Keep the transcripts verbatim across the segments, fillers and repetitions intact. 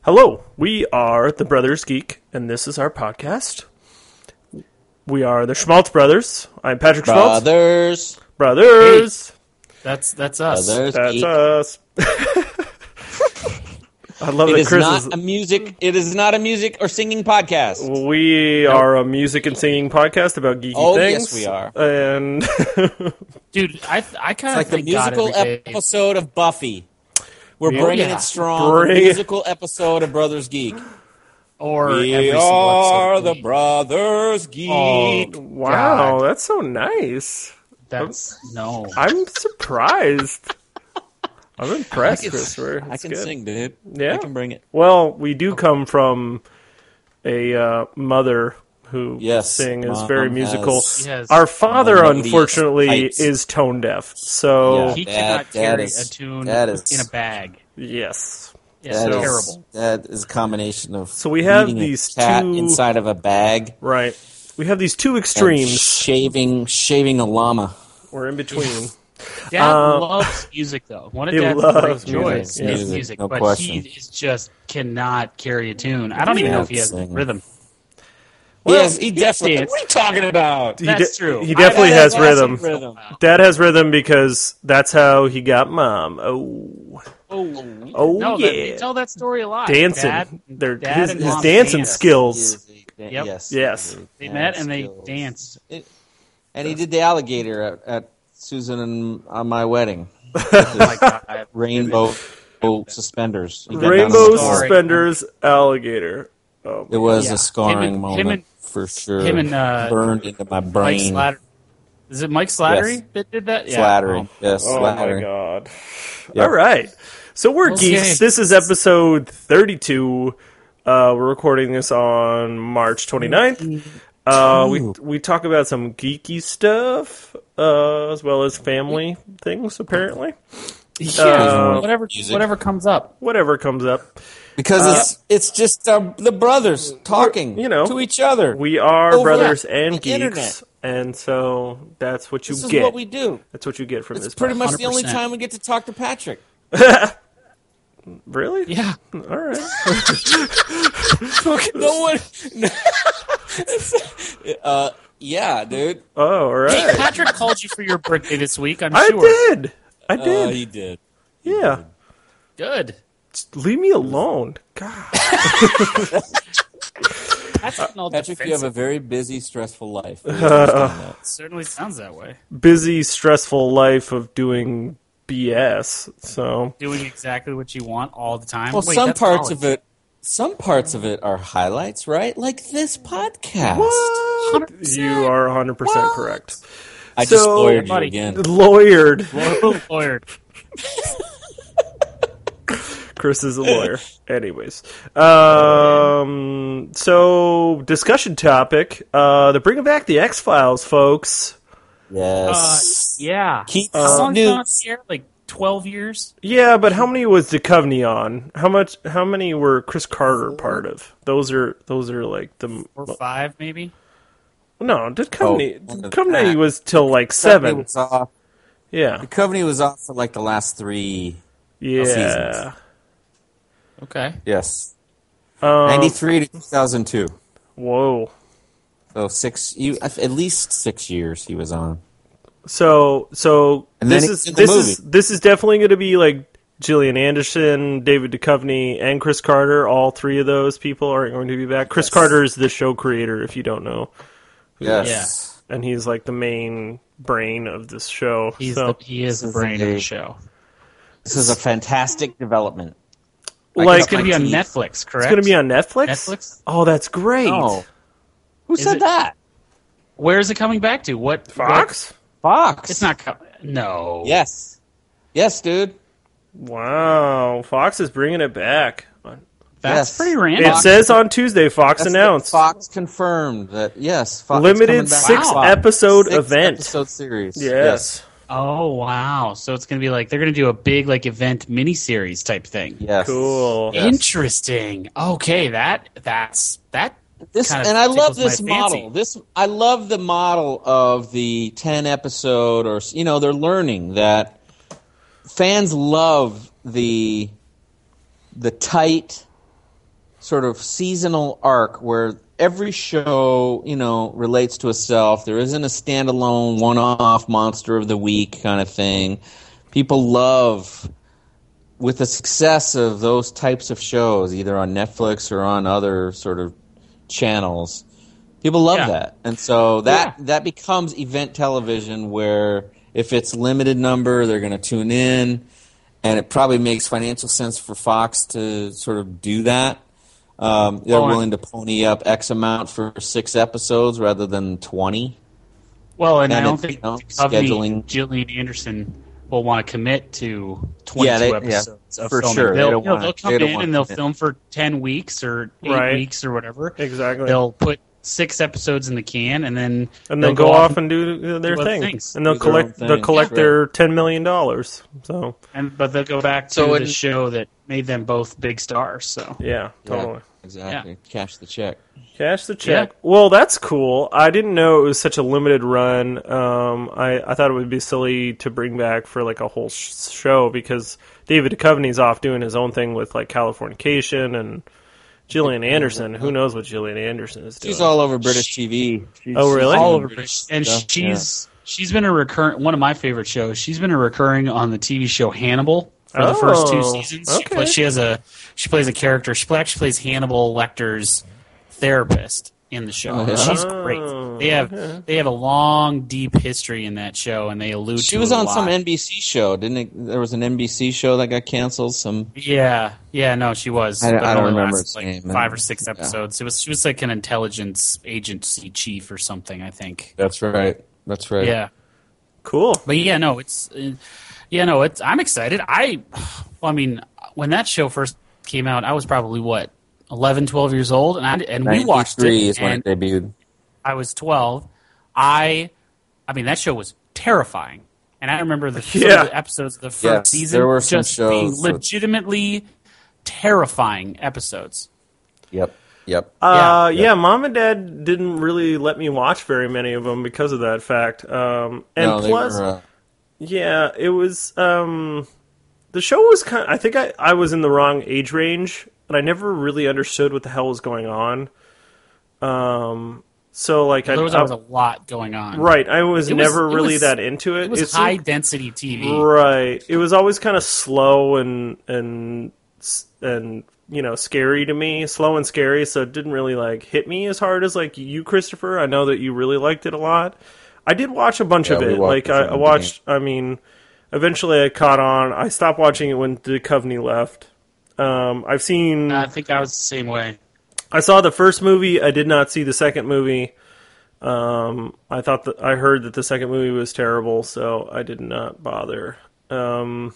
Hello, we are the Brothers Geek, and this is our podcast. We are the Schmaltz Brothers. I'm Patrick Schmaltz. Brothers. Brothers. Hey, that's that's us. Brothers That's Geek. us. I love It that is Chris not is... a music. It is not a music or singing podcast. We are a music and singing podcast about geeky Oh, things. yes, we are. And Dude, I I kind It's of like the musical episode of Buffy. We're Yeah. bringing Yeah. it strong. Bring The it. musical episode of Brothers Geek. or We every single are episode. the Brothers Geek. Oh, wow, God. that's so nice. That's no. I'm surprised. I'm impressed, I can, Chris. We're- I it's can good. sing, dude. Yeah? I can bring it. Well, we do come from a uh, mother who Yes, sing is Mom very musical. has- Yes. Our father, melodious unfortunately, pipes. is tone deaf. So, Yeah. he That- cannot that carry is- a tune that is- in a bag. yes. Yeah, That is- terrible. That is a combination of So we have eating a these cat two- inside of a bag. Right. We have these two And extremes. shaving, shaving a llama. We're in between. Dad Uh, loves music, though. One of he Dad's loves great joys music. is Music, music, no but question. he is just cannot carry a tune. I don't even know if he has Can't sing. rhythm. Well, yes, he definitely. dance. What are you talking about? He That's de- true. He definitely I- has that's awesome rhythm. rhythm. Dad has rhythm because that's how he got mom. Oh. Oh, Oh, no, yeah. that, they tell that story a lot. Dancing. Dad, They're, Dad his and his Mom dancing dance. skills. Yep. Yes. Yes. They met and they skills. danced. It- and he did the alligator at, at Susan and on my wedding. Oh my God. Rainbow suspenders. He got down Rainbow on the floor. suspenders, alligator. Oh, It was Yeah. a scarring Him and- moment him and- for sure. him and, uh, burned into my Mike brain. Slattery. Is it Mike Slattery Yes. that did that? Flattery. Yes, Oh my flattery. god. Yep. All right. So we're Okay. geeks. This is episode thirty-two. Uh, we're recording this on March twenty-ninth. Uh, we we talk about some geeky stuff, uh, as well as family things, apparently. Yeah, Uh, whatever, music. whatever comes up. Whatever comes up. Because Uh, it's it's just uh, the brothers talking you know, to each other. We are Over brothers the and geeks, internet. and so that's what you this is get. what we do. That's what you get from It's this. pretty podcast. much the only one hundred percent. time we get to talk to Patrick. Really? Yeah. All right. No one. uh, yeah, dude. Oh, all right. Hey, Patrick called you for your birthday this week, I'm I sure. did. I Uh, did. he did. yeah. Good. Just leave me alone. God. That's not all Patrick, you have a defensive. very busy, stressful life. We understand that. Certainly sounds that way. Busy, stressful life of doing B S. So Doing exactly what you want all the time. Well, Wait, some that's parts college. of it, some parts of it are highlights, right? Like this podcast. what? one hundred percent. You are one hundred percent What? correct. I just So- lawyered you Buddy. again. Lawyered. Lawyer. Chris is a lawyer. Anyways. Um, so, discussion topic. Uh, they're bringing back the X-Files, folks. Uh, Yes. yeah. Keep How long has it been on news. the air? Like twelve years? Yeah, but how many was Duchovny on? How much? How many were Chris Carter part of? Those are those are like the Or five, maybe? no Duchovny. Oh, Duchovny that. was till like Coveney seven. was off. Yeah, The Coveney was off for like the last three. yeah. seasons. Okay. Yes. Um, ninety-three to two thousand two. Whoa. So six, you, at least six years he was on. So so And then this he is did the this is movie. this is definitely going to be like Gillian Anderson, David Duchovny, and Chris Carter. All three of those people are going to be back. Chris Yes. Carter is the show creator, if you don't know, Yes. and he's like the main brain of this show. He's so. the, he is the brain of the show. This is a fantastic development. Like, It's going to be on teeth. Netflix, correct? It's going to be on Netflix? Netflix? Oh, that's great. Oh. Who Is said it- that? Where is it coming back to? What? Fox? Fox. What, it's not. Co- no. Yes. Yes, dude. Wow. Fox is bringing it back. That's Yes. pretty It random. says on Tuesday, Fox That's announced. what Fox confirmed that, yes. Fox Limited is coming back. six Wow. episode Six event. episode series. Yes. Oh wow! So it's going to be like they're going to do a big like event miniseries type thing. Yes. Cool. Yes. Interesting. Okay, that that's that. This kind of and I love tickles my this fancy. model. This I love the model of the ten episode, or you know, they're learning that fans love the the tight sort of seasonal arc where every show, you know, relates to itself. There isn't a standalone, one-off monster of the week kind of thing. People love, with the success of those types of shows, either on Netflix or on other sort of channels, people love Yeah. that. And so that Yeah. that becomes event television where if it's limited number, they're going to tune in, and it probably makes financial sense for Fox to sort of do that. Um, they're Oh, and- willing to pony up X amount for six episodes rather than twenty. Well, and, And I don't it- think you know, Duchovny, scheduling- Gillian Anderson will want to commit to twenty-two Yeah, they- yeah, episodes of for filming. sure. They They'll, don't you know, wanna- they'll come they don't in wanna and they'll commit. film for ten weeks or eight Right. weeks or whatever. Exactly. They'll put six episodes in the can and then and they'll then go off and do uh, their do other thing, things. and they'll Do their collect own they'll thing. collect Yeah. their ten million dollars. So and but they'll go back to So the in- show that made them both big stars. So yeah, totally. Yeah, exactly. Cash the check. Cash the check. Yeah. Well, that's cool. I didn't know it was such a limited run. Um, I, I thought it would be silly to bring back for like a whole sh- show because David Duchovny's off doing his own thing with like Californication and Gillian Anderson. Who knows what Gillian Anderson is doing? She's all over British T V. She's, Oh, really? she's all doing over British and stuff, she's she's been a recurrent one of my favorite shows. She's been a recurring on the T V show Hannibal for the first two Oh, seasons. She, okay. plays, she has a she plays a character. She actually plays Hannibal Lecter's therapist in the show. Oh, yeah? She's Oh, great. They have okay. they have a long, deep history in that show, and they allude She to was it a on lot. some N B C show, didn't it? There was an N B C show that got canceled. Some Yeah, yeah, no, she was. I- but I don't only remember lasted, its like name. five or six Yeah. episodes. It was she was like an intelligence agency chief or something, I think. that's right. That's right. Yeah. Cool. But yeah, no, it's uh, yeah, no, it's. I'm excited. I, well, I mean, when that show first came out, I was probably what eleven, twelve years old, and I and we watched it. ninety-three is when And it debuted. I was twelve. I, I mean, that show was terrifying, and I remember the, some Yeah. of the episodes of the first Yes, season there were some just being shows that- legitimately terrifying episodes. Yep. Yep. Uh, Yeah. yeah, Mom and Dad didn't really let me watch very many of them because of that fact. Um, and no, they plus, were, uh, yeah, it was um, the show was kind. I think I, I was in the wrong age range, and I never really understood what the hell was going on. Um, so like There I, was I always a lot going on. right, I was It was- never it really was- that into it. It was It high seemed- density T V. Right. It was always kind of slow and and and you know scary to me, slow and scary. So it didn't really like hit me as hard as like you, Christopher. I know that you really liked it a lot. I did watch a bunch Yeah, of we it. watched Like it I, from I the watched. I mean, eventually I caught on. I stopped watching it when Duchovny left. Um, I've seen. I think I was the same way. I saw the first movie. I did not see the second movie. Um, I thought that I heard that the second movie was terrible, so I did not bother. Um,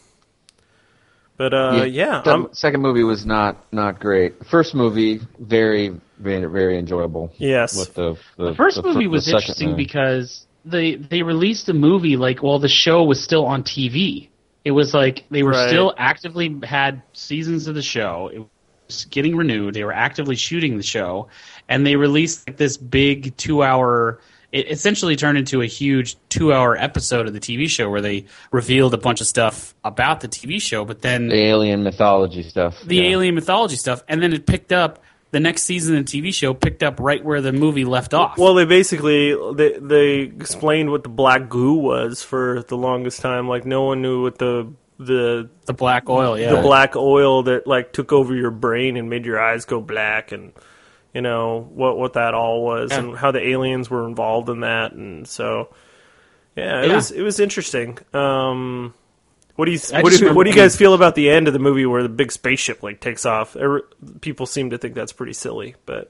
but uh, yeah, the I'm, second movie was not not great. The first movie very very very enjoyable. yes, With the the, The first the fir- movie the was second interesting movie. because they they released the movie like while the show was still on T V. It was like they were Right. still actively had seasons of the show. It was getting renewed. They were actively shooting the show, and they released like this big two hour. It essentially turned into a huge two hour episode of the T V show where they revealed a bunch of stuff about the T V show, but then the alien mythology stuff. the yeah. alien mythology stuff, and then it picked up. The next season of the T V show picked up right where the movie left off. Well, they basically they they explained what the black goo was for the longest time. Like no one knew what the the the black oil, yeah. the black oil that like took over your brain and made your eyes go black, and you know what what that all was, Yeah. and how the aliens were involved in that, and so yeah, it Yeah. was it was interesting. Um, what do you I what just do, you- what do you remember- guys feel about the end of the movie where the big spaceship like takes off? Every, people seem to think that's pretty silly, but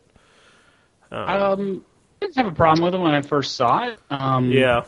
Um, I didn't have a problem with it when I first saw it. Um, yeah,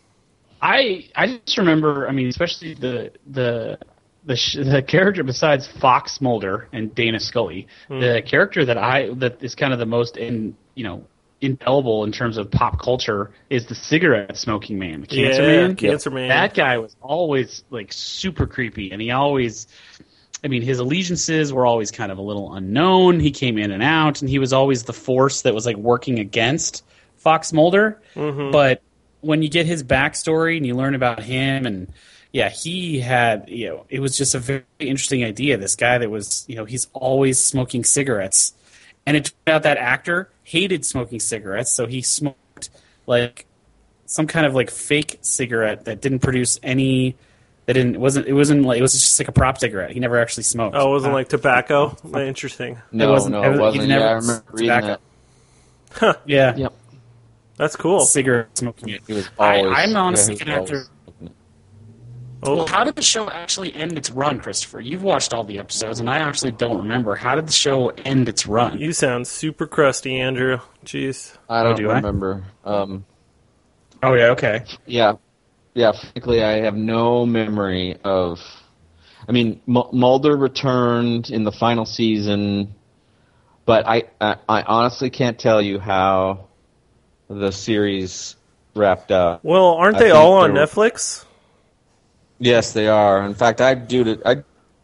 I I just remember. I mean, especially the the the sh- the character besides Fox Mulder and Dana Scully, the character that I that is kind of the most in you know indelible in terms of pop culture is the cigarette smoking man, the Cancer yeah, Man. Cancer Man. That guy was always like super creepy, and he always. I mean, his allegiances were always kind of a little unknown. He came in and out, and he was always the force that was like working against Fox Mulder. Mm-hmm. But when you get his backstory and you learn about him and yeah, he had, you know, it was just a very interesting idea. This guy that was, you know, he's always smoking cigarettes. And it turned out that actor hated smoking cigarettes, so he smoked, like, some kind of, like, fake cigarette that didn't produce any, that didn't, it wasn't, it wasn't, like, it was just like a prop cigarette. He never actually smoked. Oh, it wasn't Uh, like tobacco? Interesting. No, It wasn't- no, it it was- wasn't. he never Yeah, I remember reading tobacco. that. Huh. Yeah. Yep. That's cool. Cigarette smoking it. He was I- always. I'm honestly yeah, he gonna was have always- Oh, Well, how did the show actually end its run, Christopher? You've watched all the episodes, and I actually don't remember. How did the show end its run? you sound super crusty, Andrew. Jeez. I don't do I? remember. Um, Oh, yeah, okay. yeah, yeah. Frankly, I have no memory of. I mean, M- Mulder returned in the final season, but I, I, I honestly can't tell you how the series wrapped up. Well, aren't I they think all on there were- Netflix? Yes, they are. In fact, I do it. I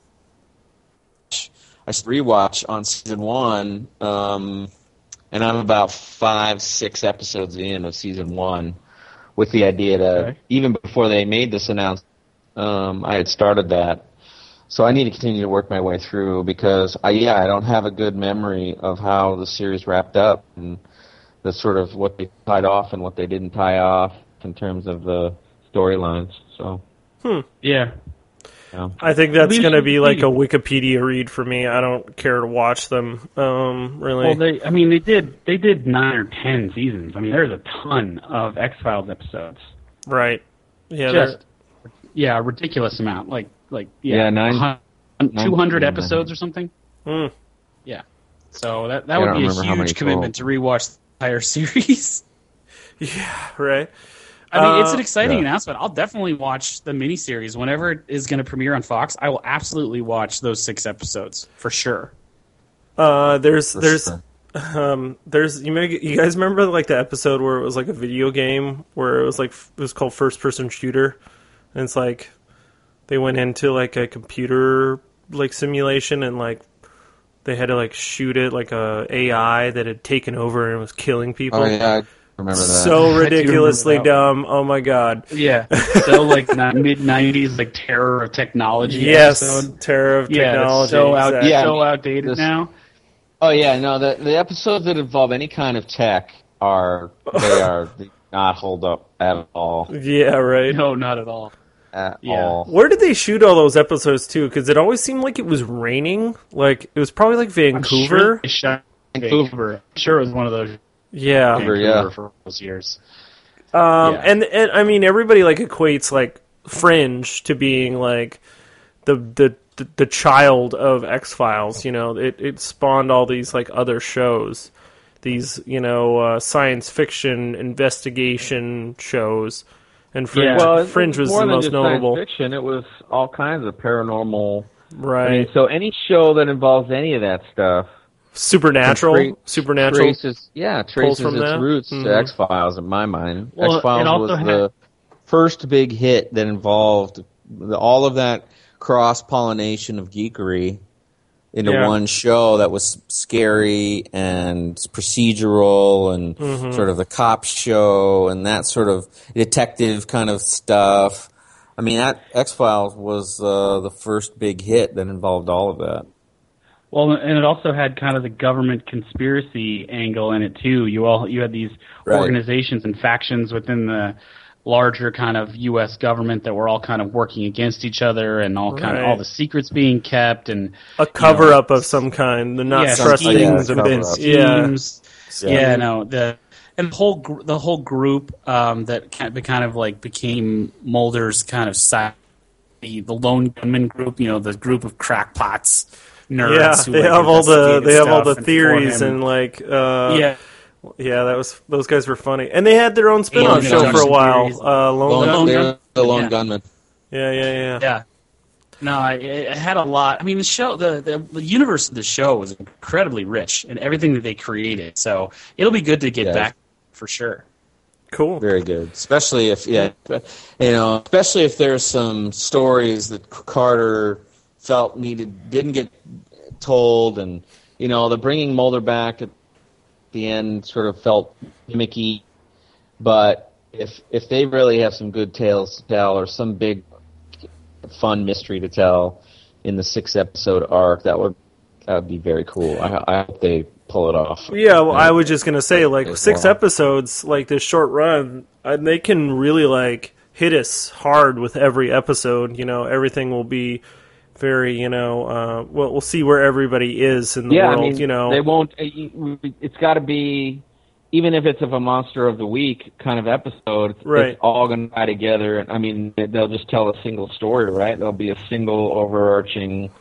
I rewatch on season one, um, and I'm about five, six episodes in of season one, with the idea that Okay. even before they made this announcement, um, I had started that. So I need to continue to work my way through because I yeah I don't have a good memory of how the series wrapped up and the sort of what they tied off and what they didn't tie off in terms of the storylines. So. Yeah. Yeah. I think that's Maybe going to should be like a be. Wikipedia read for me. I don't care to watch them, um, really. Well, they, I mean, they did, they did nine or ten seasons. I mean, there's a ton of X-Files episodes. right. Yeah, they're- Just, yeah, a ridiculous amount. Like, like, yeah, Yeah, nine- two hundred nine- episodes or something. Hmm. Yeah. So that, that I would don't be a remember how many huge commitment to rewatch the entire series. yeah, right. I mean, it's Uh, an exciting yeah. announcement. I'll definitely watch the miniseries whenever it is going to premiere on Fox. I will absolutely watch those six episodes for sure. Uh, there's, For there's, sure. um, there's. You may, you guys remember like the episode where it was like a video game where it was like it was called First Person Shooter, and it's like they went into like a computer like simulation and like they had to like shoot it like a AI that had taken over and was killing people. Oh yeah, I remember that. So remember ridiculously that. dumb. Oh my god. Yeah. So like mid nineties, like terror of technology. Yes, episode. terror of Yeah, technology. it's so, out, exactly. Yeah. so outdated This- now. Oh yeah, no, the the episodes that involve any kind of tech are they are they do not hold up at all. Yeah, right. No, not at all. At Yeah. all. Where did they shoot all those episodes too? Because it always seemed like it was raining. Like it was probably like I'm Vancouver. sure they shot in Vancouver. I'm sure it was one of those Yeah. Vancouver, Vancouver yeah. for those years. Um, Yeah. and and I mean everybody like equates like Fringe to being like the the the, the child of X-Files. You know, it it spawned all these like other shows, these you know uh, science fiction investigation shows, and Fringe, Yeah. Well, it Fringe was more the than most just notable, science fiction. It was all kinds of paranormal. right? I mean, so any show that involves any of that stuff Supernatural, tra- supernatural. traces, yeah, traces from its that? roots Mhm. to X Files in my mind. Well, X Files it also was had- the first big hit that involved the, all of that cross pollination of geekery into Yeah. one show that was scary and procedural and Mm-hmm. sort of the cop show and that sort of detective kind of stuff. I mean, that X Files was uh, the first big hit that involved all of that. Well, and it also had kind of the government conspiracy angle in it too. You all you had these Right. organizations and factions within the larger kind of U S government that were all kind of working against each other, and all kind of Right. all the secrets being kept, and A cover up of some kind. The not yeah, trusting schemes the cover within up. yeah. schemes. Yeah, no, the and the whole gr- the whole group um, that kind of, kind of like became Mulder's kind of side, the the lone gunman group. You know, the group of crackpots, nerds. Yeah, who, they like, have all the investigated they have all stuff the and theories for him. and like uh, yeah. yeah, that was those guys were funny, and they had their own spin-off Alien show for a abduction while. theories. Uh, Lone Lone, Gun- Lone they Gun- were the lone yeah. gunman. Yeah, yeah, yeah. Yeah. No, I, it had a lot. I mean, the show, the, the the universe of the show was incredibly rich in everything that they created. So it'll be good to get Yeah. back for sure. Cool. Very good, especially if yeah, you know, especially if there's some stories that Carter felt needed didn't get told, and you know, the bringing Mulder back at the end sort of felt gimmicky. But if if they really have some good tales to tell, or some big fun mystery to tell in the six episode arc. That would that would be very cool. I, I hope they pull it off. Yeah, well, I was just gonna say, like, As six well. episodes, like this short run, and they can really like hit us hard with every episode. You know, everything will be very, you know, uh, well, we'll see where everybody is in the Yeah, world. I mean, you know, they won't. It's got to be, even if it's of a monster of the week kind of episode. Right. It's all going to tie together. And I mean, they'll just tell a single story, right? There'll be a single overarching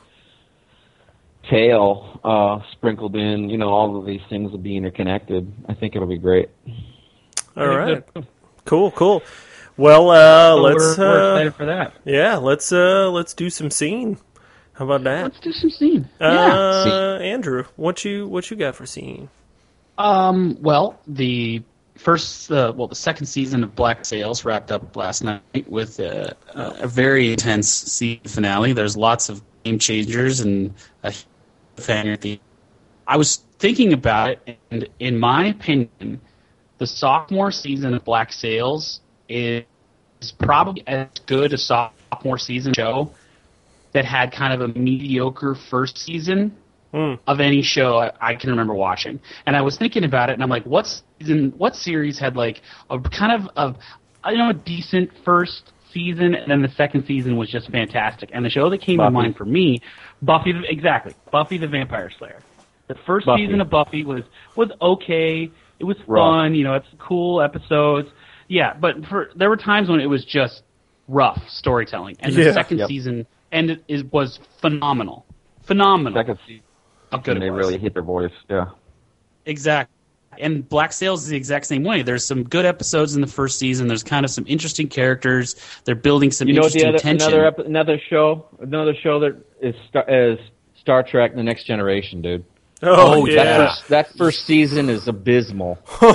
tale uh, sprinkled in. You know, all of these things will be interconnected. I think it'll be great. all right, cool, cool. Well, uh, So let's we're, we're uh, excited for that. yeah, let's uh, let's do some scene. How about that? Let's do some scene. yeah. Uh, Andrew, what you what you got for scene? Um. Well, the first, uh, well, the second season of Black Sails wrapped up last night with a, a very intense season finale. There's lots of game changers and a fan at the. I was thinking about it, and in my opinion, the sophomore season of Black Sails is probably as good a sophomore season show that had kind of a mediocre first season Mm. of any show I, I can remember watching. And I was thinking about it, and I'm like, what season, what series had like a kind of a, you know, a decent first season, and then the second season was just fantastic. And the show that came to Buffy. mind for me, Buffy, the, exactly, Buffy the Vampire Slayer. The first Buffy. season of Buffy was was okay. It was Rough. fun, you know, it's cool episodes. Yeah, but for there were times when it was just rough storytelling, and the Yeah. second Yep. season and it is was phenomenal, phenomenal. Second season, How good they it was. really hit their voice. Yeah. Exactly. And Black Sails is the exact same way. There's some good episodes in the first season. There's kind of some interesting characters. They're building some You know what interesting the other tension. another ep- another show another show that is Star, is Star Trek: The Next Generation, dude. Oh, Oh, That yeah. first, that first season is abysmal.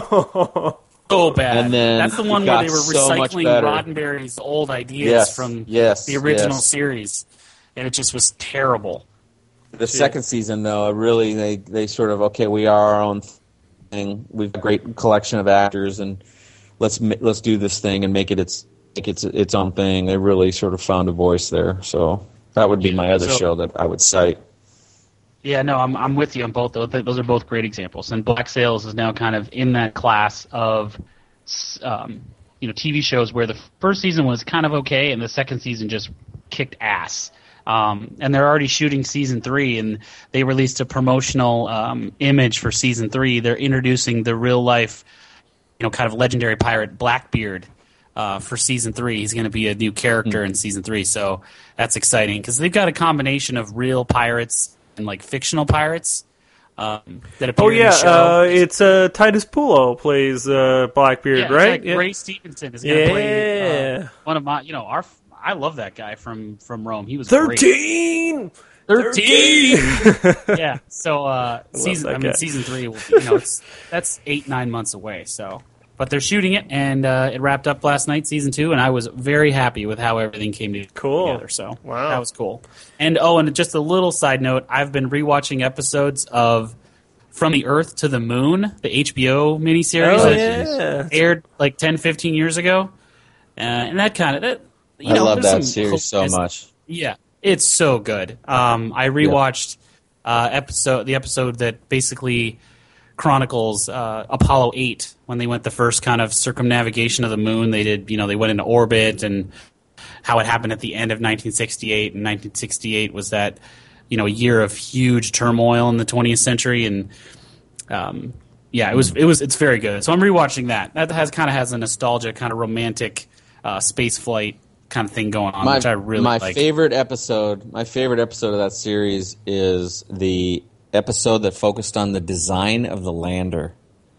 So bad. And then That's the it one where got they were so much recycling better. Roddenberry's old ideas Yes, from yes, the original yes. series, and it just was terrible. The second season, though, really they they sort of okay, we are our own thing. We've got a great collection of actors, and let's ma- let's do this thing and make it its make its its own thing. They really sort of found a voice there. So that would be my other So- show that I would cite. Yeah, no, I'm I'm with you on both. Those those are both great examples. And Black Sails is now kind of in that class of, um, you know, T V shows where the first season was kind of okay, and the second season just kicked ass. Um, and they're already shooting season three, and they released a promotional um, image for season three. They're introducing the real life, you know, kind of legendary pirate Blackbeard uh, for season three. He's going to be a new character in season three, so that's exciting because they've got a combination of real pirates and like fictional pirates um, that appear Oh in yeah, the show. uh, it's uh, Titus Pulo plays uh, Blackbeard, yeah, it's right? like Ray Stevenson is going to play uh, Yeah. one of my, you know, our. I love that guy from from Rome. He was great. Thirteen. Thirteen. Yeah. So uh, season. that I mean, guy. season three. Will be, you know, it's that's eight nine months away. So, but they're shooting it, and uh, it wrapped up last night, season two, and I was very happy with how everything came to- Cool. together. So Wow. that was cool. And oh, and just a little side note: I've been rewatching episodes of From the Earth to the Moon, the H B O miniseries Oh that yeah. aired like ten, fifteen years ago, uh, and that kind of that. You I know, love there's that some series so hopeless- much. Yeah, it's so good. Um, I rewatched uh, episode the episode that basically chronicles uh, Apollo eight when they went the first kind of circumnavigation of the moon. They did, you know, they went into orbit and how it happened at the end of nineteen sixty-eight. And nineteen sixty-eight was that, you know, a year of huge turmoil in the twentieth century. And um, yeah, it was it was it's very good. So I'm rewatching that. That has kind of has a nostalgia, kind of romantic uh, space flight kind of thing going on, My, which I really my like. favorite episode, my favorite episode of that series is the episode that focused on the design of the lander.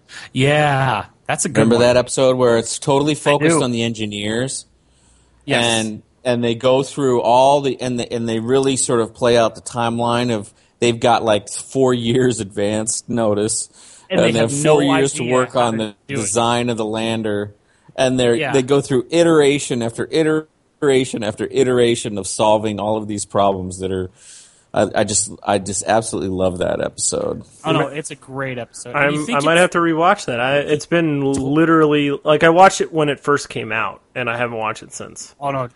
Yeah, that's a good Remember one. that episode where it's totally focused do. on the engineers? Yes. And and they go through all the and the, and they really sort of play out the timeline of they've got like four years advanced notice, And they have four no years to idea work how on to the do it. design of the lander, and they Yeah. they go through iteration after iteration after iteration of solving all of these problems that are. I, I just I just absolutely love that episode. Oh no, it's a great episode. And you I'm, think I might it's- have to rewatch that. I, it's been literally like I watched it when it first came out, and I haven't watched it since. Oh no,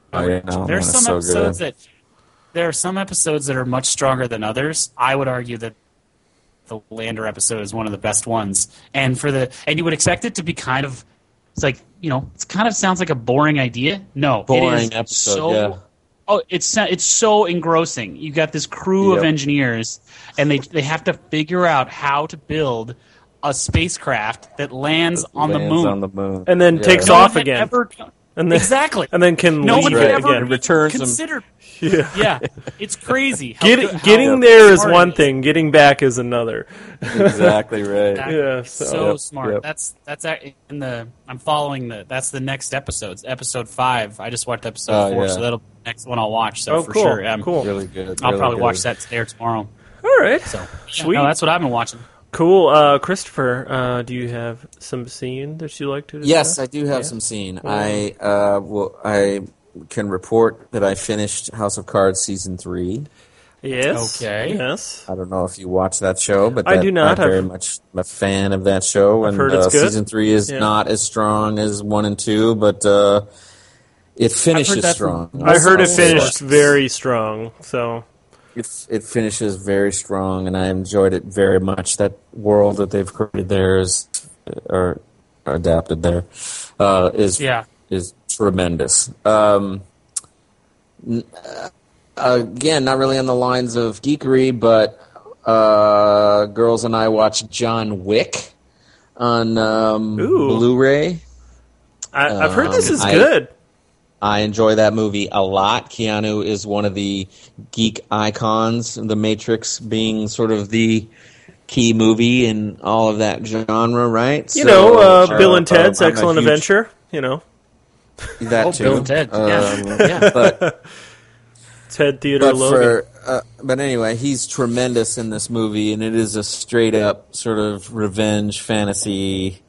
Oh, yeah, no, there are man, some it's so episodes good. that there are some episodes that are much stronger than others. I would argue that the Lander episode is one of the best ones, and for the and you would expect it to be kind of it's like you know it kind of sounds like a boring idea. No, Boring it is episode, so, yeah. Oh, it's it's so engrossing. You got this crew Yep. of engineers, and they they have to figure out how to build a spacecraft that lands on the Lands moon. on the moon. And then Yeah. takes No one off had again. ever- And then, exactly. And then can no leave one it had ever again. It returns them. considered. Yeah. Yeah, it's crazy. How Get, good- how getting there is smart one it is. thing. Getting back is another. Exactly right. Exactly. Yeah, It's so- so, Yep, smart. yep. That's that's ac- in the. I'm following the. That's the next episodes. Episode five. I just watched episode Oh, four, yeah. so that'll be the next one I'll watch. So Oh, for cool. sure, um, Cool. Really good. I'll really probably good. watch that today or tomorrow. All right. So yeah, Sweet. no, that's what I've been watching. Cool. Uh, Christopher, uh, do you have some scene that you like to discuss? Yes, I do have Yeah. some scene. I uh, will. I can report that I finished House of Cards season three. Yes. Okay. Yes. I don't know if you watch that show, but I that, do not. I'm very I've- much a fan of that show. I've and heard it's uh, good. season three is Yeah. not as strong as one and two, but uh, it finishes that strong. from- I heard it Also- finished very strong. So It, it finishes very strong, and I enjoyed it very much. That world that they've created there is, or adapted there, uh, is Yeah. is tremendous. Um, n- uh, again, not really on the lines of geekery, but uh, girls and I watched John Wick on um, Ooh. Blu-ray. I, I've heard this Um, is I- good. I enjoy that movie a lot. Keanu is one of the geek icons, The Matrix being sort of the key movie in all of that genre, right? You So, know, uh, Bill and uh, Ted's I'm a Excellent huge- Adventure. You know, That Oh, too. Bill and Ted. Um, Yeah. Yeah. But, Ted Theodore but Logan. for uh, but anyway, he's tremendous in this movie, and it is a straight up sort of revenge fantasy.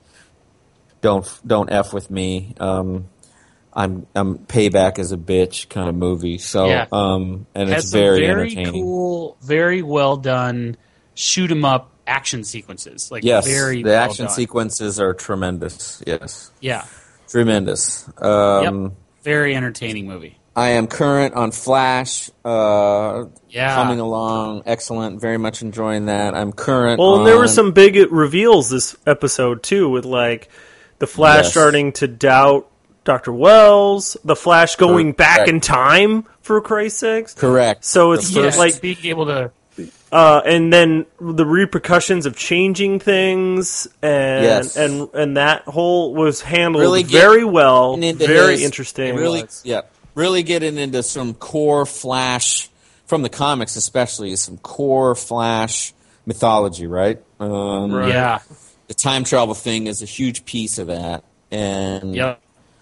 Don't don't f with me. Um, I'm I'm payback as a bitch kind of movie. So Yeah. um, and Has it's some very, very entertaining. cool, very well done shoot 'em up action sequences. Like Yes, very the well action done. sequences are tremendous. Yes, Yeah. tremendous. Um, Yep. Very entertaining movie. I am current on Flash. Uh, Yeah. Coming along, excellent. Very much enjoying that. I'm current. Well, on, and there were some big reveals this episode too, with like the Flash Yes. starting to doubt Doctor Wells, the Flash going back Correct. in time for Christ's sakes. correct. So it's The Yeah, first- like, being able to. uh, and then the repercussions of changing things, and Yes. and and that whole was handled Really get- very well, into very his- interesting. Really, yeah, really getting into some core Flash from the comics, especially some core Flash mythology, right? Um, Right. Yeah. The time travel thing is a huge piece of that, and Yep.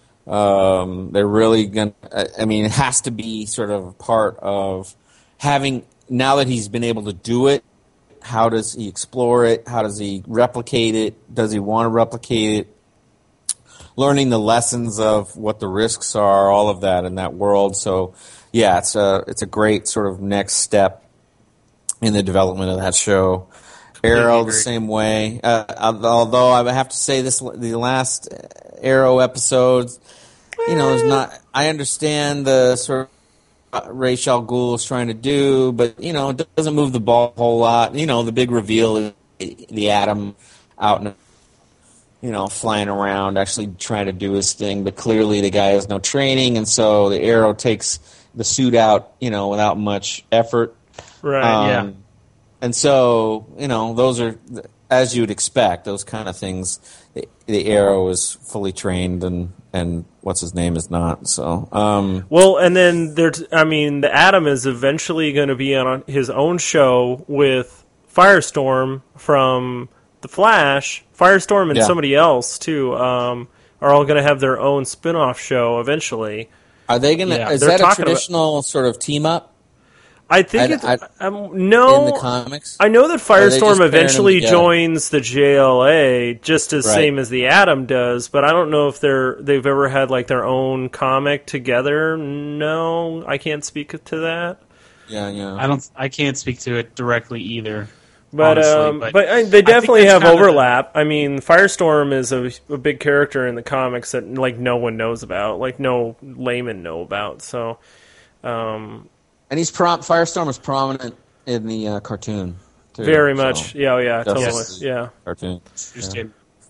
Um, they're really going to, I mean, it has to be sort of part of having, now that he's been able to do it, how does he explore it? How does he replicate it? Does he want to replicate it? Learning the lessons of what the risks are, all of that in that world. So, yeah, it's a, it's a great sort of next step in the development of that show. Arrow the agree. same way. Uh, although I have to say this, the last Arrow episodes, you know, there's not. I understand the sort of Ra's al Ghul is trying to do, but you know, it doesn't move the ball a whole lot. You know, the big reveal is the Atom out and you know flying around, actually trying to do his thing, but clearly the guy has no training, and so the Arrow takes the suit out, you know, without much effort. Right. Um, yeah. And so, you know, those are, as you'd expect, those kind of things. The, the Arrow is fully trained, and, and what's his name is not. So, um, Well, and then there's, I mean, the Atom is eventually going to be on his own show with Firestorm from The Flash. Firestorm and Yeah. somebody else, too, um, are all going to have their own spin-off show eventually. are they going to? Yeah. Is They're that a talking about- traditional sort of team up I think I- it's, I- um, no, in the comics? I know that Or are they just pairing Firestorm them eventually together? joins the J L A just as Right. same as the Atom does, but I don't know if they're they've ever had like their own comic together. No, I can't speak to that. Yeah, yeah. I don't. I can't speak to it directly either. But honestly, um, but but, uh, they definitely that's have kind of the- overlap. I mean, Firestorm is a, a big character in the comics that like no one knows about, like no laymen know about. So, um, And he's prom- Firestorm is prominent in the uh, cartoon. Too, very so. much, yeah, oh, yeah, totally, Yes. yeah. Cartoon. Interesting.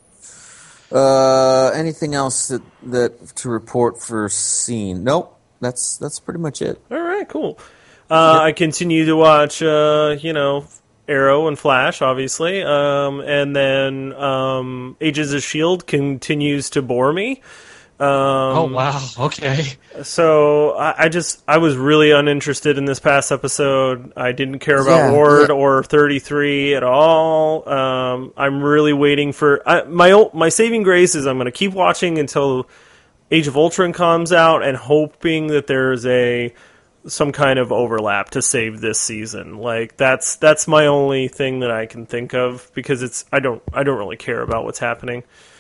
Uh, anything else that, that to report for scene? Nope. That's that's pretty much it. All right, cool. Uh, I continue to watch, uh, you know, Arrow and Flash, obviously, um, and then um, Agents of Shield continues to bore me. Um, Oh wow. Okay. So I, I just I was really uninterested in this past episode. I didn't care about Yeah, Ward yeah. or thirty-three at all. Um, I'm really waiting for I, my ul- my saving grace is I'm going to keep watching until Age of Ultron comes out and hoping that there's a some kind of overlap to save this season. Like that's that's my only thing that I can think of because it's I don't I don't really care about what's happening.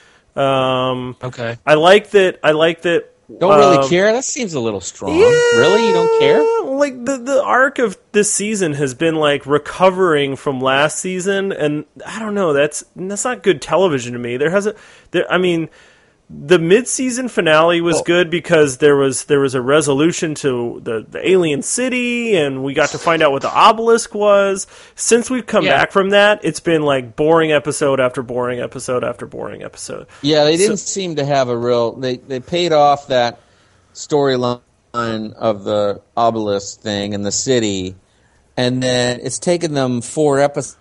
Um, Okay. I like that. I like that. Don't really um, care? That seems a little strong. Yeah, Really? You don't care? Like the the arc of this season has been like recovering from last season, and I don't know. That's that's not good television to me. There hasn't. There, I mean, the mid season finale was Well- good because there was there was a resolution to the the alien city, and we got to find out what the obelisk was. Since we've come Yeah. back from that, it's been like boring episode after boring episode after boring episode. Yeah, they didn't seem to have a real. They they paid off that storyline of the obelisk thing in the city, and then it's taken them four episodes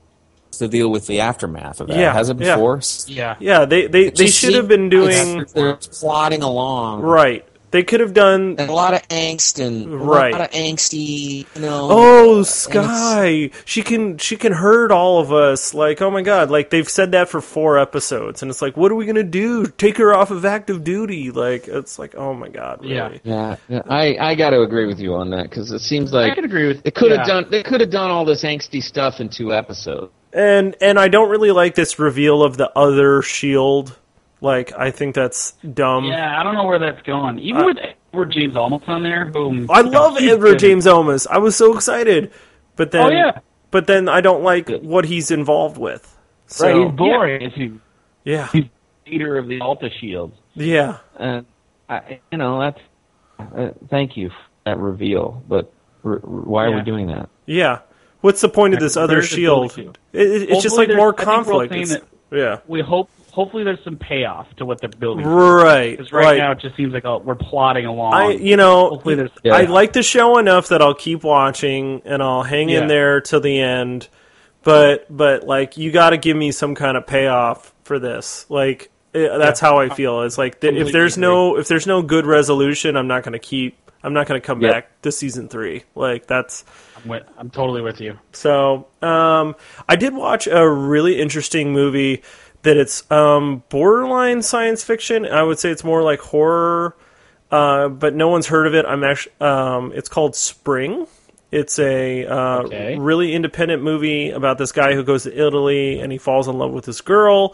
to deal with the aftermath of that. Yeah, Has it yeah. before? Yeah. Yeah, they they, It they just should have seemed- been doing it's- They're plodding along, right. They could have done. and a lot of angst and a Right. lot of angsty. You know. Oh, and it's- Sky! She can she can hurt all of us. Like, oh my god! Like they've said that for four episodes, and it's like, what are we gonna do? Take her off of active duty? Like, it's like, oh my god! Really? Yeah. Yeah, yeah, I I got to agree with you on that because it seems like I could agree with they could have yeah. done they could have done all this angsty stuff in two episodes. And and I don't really like this reveal of the other shield. Like, I think that's dumb. Yeah, I don't know where that's going. Even Uh, with Edward James Olmos on there, boom. I love he's Edward good. James Olmos. I was so excited, but then Oh, yeah. but then I don't like what he's involved with. So, Right, he's boring. Is he? yeah, He's leader of the Alta Shields. yeah. And I, you know, that's uh, thank you for that reveal. But r- r- why are Yeah. we doing that? Yeah. What's the point of this other There's a shield? building It, it, it's just Hopefully like more there's- I think we're all conflict. saying It's- yeah. We hope. Hopefully, there's some payoff to what they're building. Right. Because right, right. now it just seems like oh, we're plodding along. I, you know, Hopefully there's. Yeah. I like the show enough that I'll keep watching and I'll hang in Yeah. there till the end. But, but like, you got to give me some kind of payoff for this. Like, eh, that's how I feel. It's like th- if Completely there's no if there's no good resolution, I'm not going to keep. I'm not going to come Yeah. back to season three. Like that's. I'm, with, I'm totally with you. So, um, I did watch a really interesting movie that it's um, borderline science fiction. I would say it's more like horror, uh, but no one's heard of it. I'm actually. Um, it's called Spring. It's a uh, Okay. really independent movie about this guy who goes to Italy and he falls in love with this girl.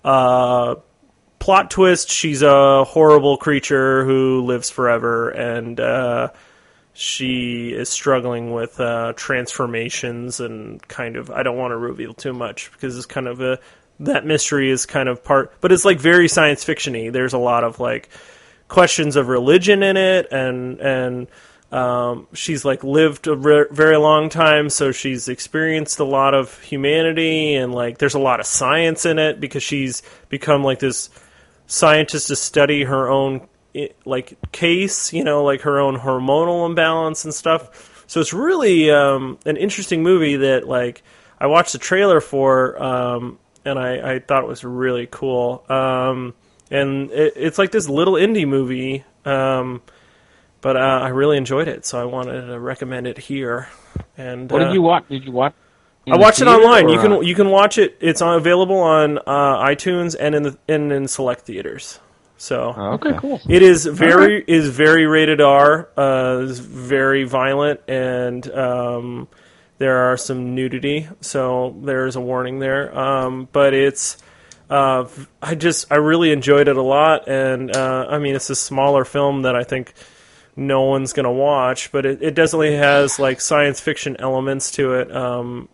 Uh, plot twist: she's a horrible creature who lives forever, and uh, she is struggling with uh, transformations and kind of. I don't want to reveal too much because it's kind of a that mystery is kind of part, but it's like very science fiction-y. There's a lot of like questions of religion in it, and and um, she's like lived a re- very long time, so she's experienced a lot of humanity, and like there's a lot of science in it because she's become like this scientist to study her own i- like case, you know, like her own hormonal imbalance and stuff. So it's really um, an interesting movie that like I watched the trailer for, um, and I, I thought it was really cool. Um, and it, it's like this little indie movie, um, but uh, I really enjoyed it, so I wanted to recommend it here. And What uh, did you watch? Did you watch? in I the watched it theater online. or, You can uh, you can watch it. It's on, available on uh, iTunes and in the and in select theaters. So oh, okay, cool. it is very is very rated R. Uh, is very violent, and um, there are some nudity. So there is a warning there. Um, but it's uh, I just I really enjoyed it a lot, and uh, I mean it's a smaller film that I think no one's gonna watch, but it, it definitely has like science fiction elements to it. Um,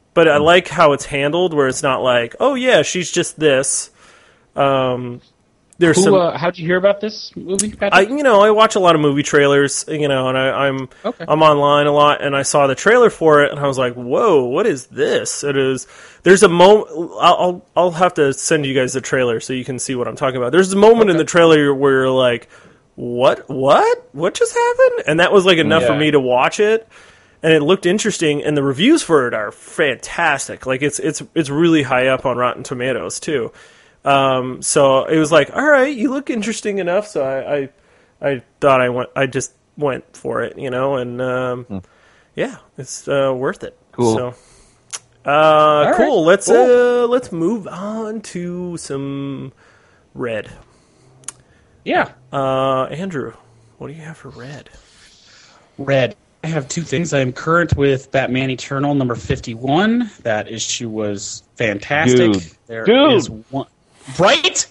but I like how it's handled, where it's not like, oh yeah, she's just this. Um, there's Who, some. uh, how'd you hear about this movie, Patrick? I, you know, I watch a lot of movie trailers, you know, and I, I'm Okay. I'm online a lot, and I saw the trailer for it, and I was like, "Whoa, what is this?" It is. There's a moment. I'll I'll have to send you guys the trailer so you can see what I'm talking about. There's a moment Okay. in the trailer where you're like, "What? What? What just happened?" And that was like enough for Yeah. me to watch it, and it looked interesting, and the reviews for it are fantastic. Like it's it's it's really high up on Rotten Tomatoes too. Um, so it was like, all right, you look interesting enough. So I, I, I thought I went, I just went for it, you know, and, um, Hmm. yeah, it's, uh, worth it. Cool. So, uh, right, cool. Let's, cool. uh, let's move on to some Red. yeah. Uh, Andrew, what do you have for Red? Red. I have two things. I am current with Batman Eternal number fifty-one. That issue was fantastic. Dude. There Dude. is one. Right?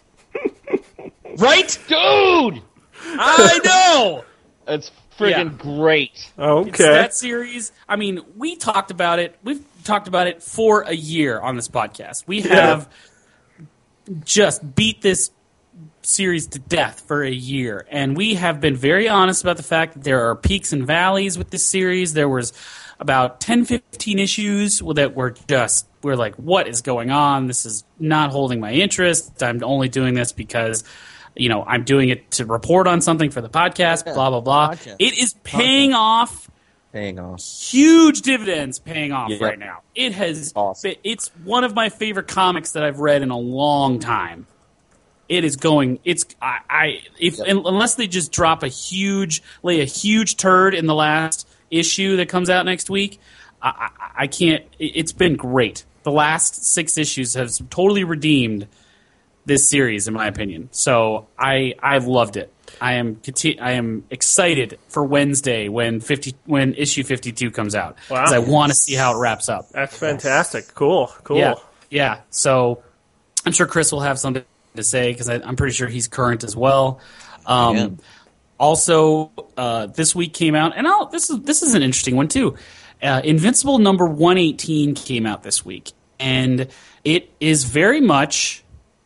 Right? Dude, I know! it's friggin' Yeah. great. It's Okay. that series. I mean, we talked about it. We've talked about it for a year on this podcast. We have just beat this series to death for a year, and we have been very honest about the fact that there are peaks and valleys with this series. There was about ten, fifteen issues that were just, we're like, what is going on? This is not holding my interest. I'm only doing this because, you know, I'm doing it to report on something for the podcast, blah, blah, blah. Podcast. It is paying off. Paying off. Huge dividends paying off Yep. right now. It has. Awesome. It's one of my favorite comics that I've read in a long time. It is going. It's I. I if Yep. unless they just drop a huge, lay a huge turd in the last issue that comes out next week, I, I, I can't. it- It's been great. The last six issues has totally redeemed this series, in my opinion. So I I've loved it. I am conti- I am excited for Wednesday when fifty when issue fifty two comes out Wow. because I want to see how it wraps up. That's fantastic. Cool. Cool. Yeah, yeah. So I'm sure Chris will have something to say because I'm pretty sure he's current as well. Um, Yeah. Also, uh, this week came out, and I'll, this is this is an interesting one too. Uh, Invincible number one eighteen came out this week, and it is very much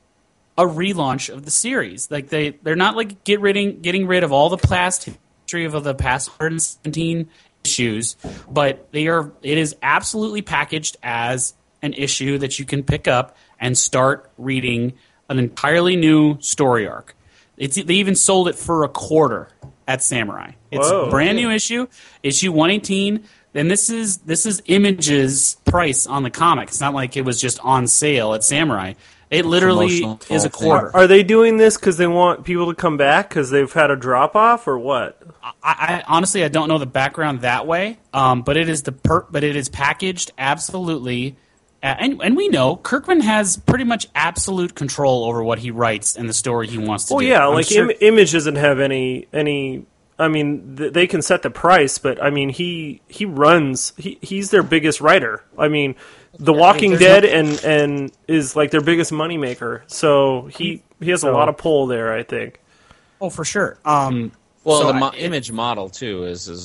a relaunch of the series. Like they they're not like get rid getting rid of all the past history of the past one hundred seventeen issues, but they are it is absolutely packaged as an issue that you can pick up and start reading an entirely new story arc. It's they even sold it for a quarter at Samurai. It's Whoa. a brand new issue, issue one eighteen. And this is this is Image's price on the comic. It's not like it was just on sale at Samurai. It literally Promotional is a thing. quarter. Are they doing this because they want people to come back because they've had a drop off, or what? I, I honestly I don't know the background that way, um, but it is the per, but it is packaged absolutely, uh, and and we know Kirkman has pretty much absolute control over what he writes and the story he wants to Well, do. yeah, I'm like sure- Im- Image doesn't have any any. I mean, th- they can set the price, but I mean, he he runs. He he's their biggest writer. I mean, The Walking there's Dead no- and and is like their biggest moneymaker. So he he has a So- lot of pull there, I think. oh for sure. Um, Well, so the I- mo- it- image model too is is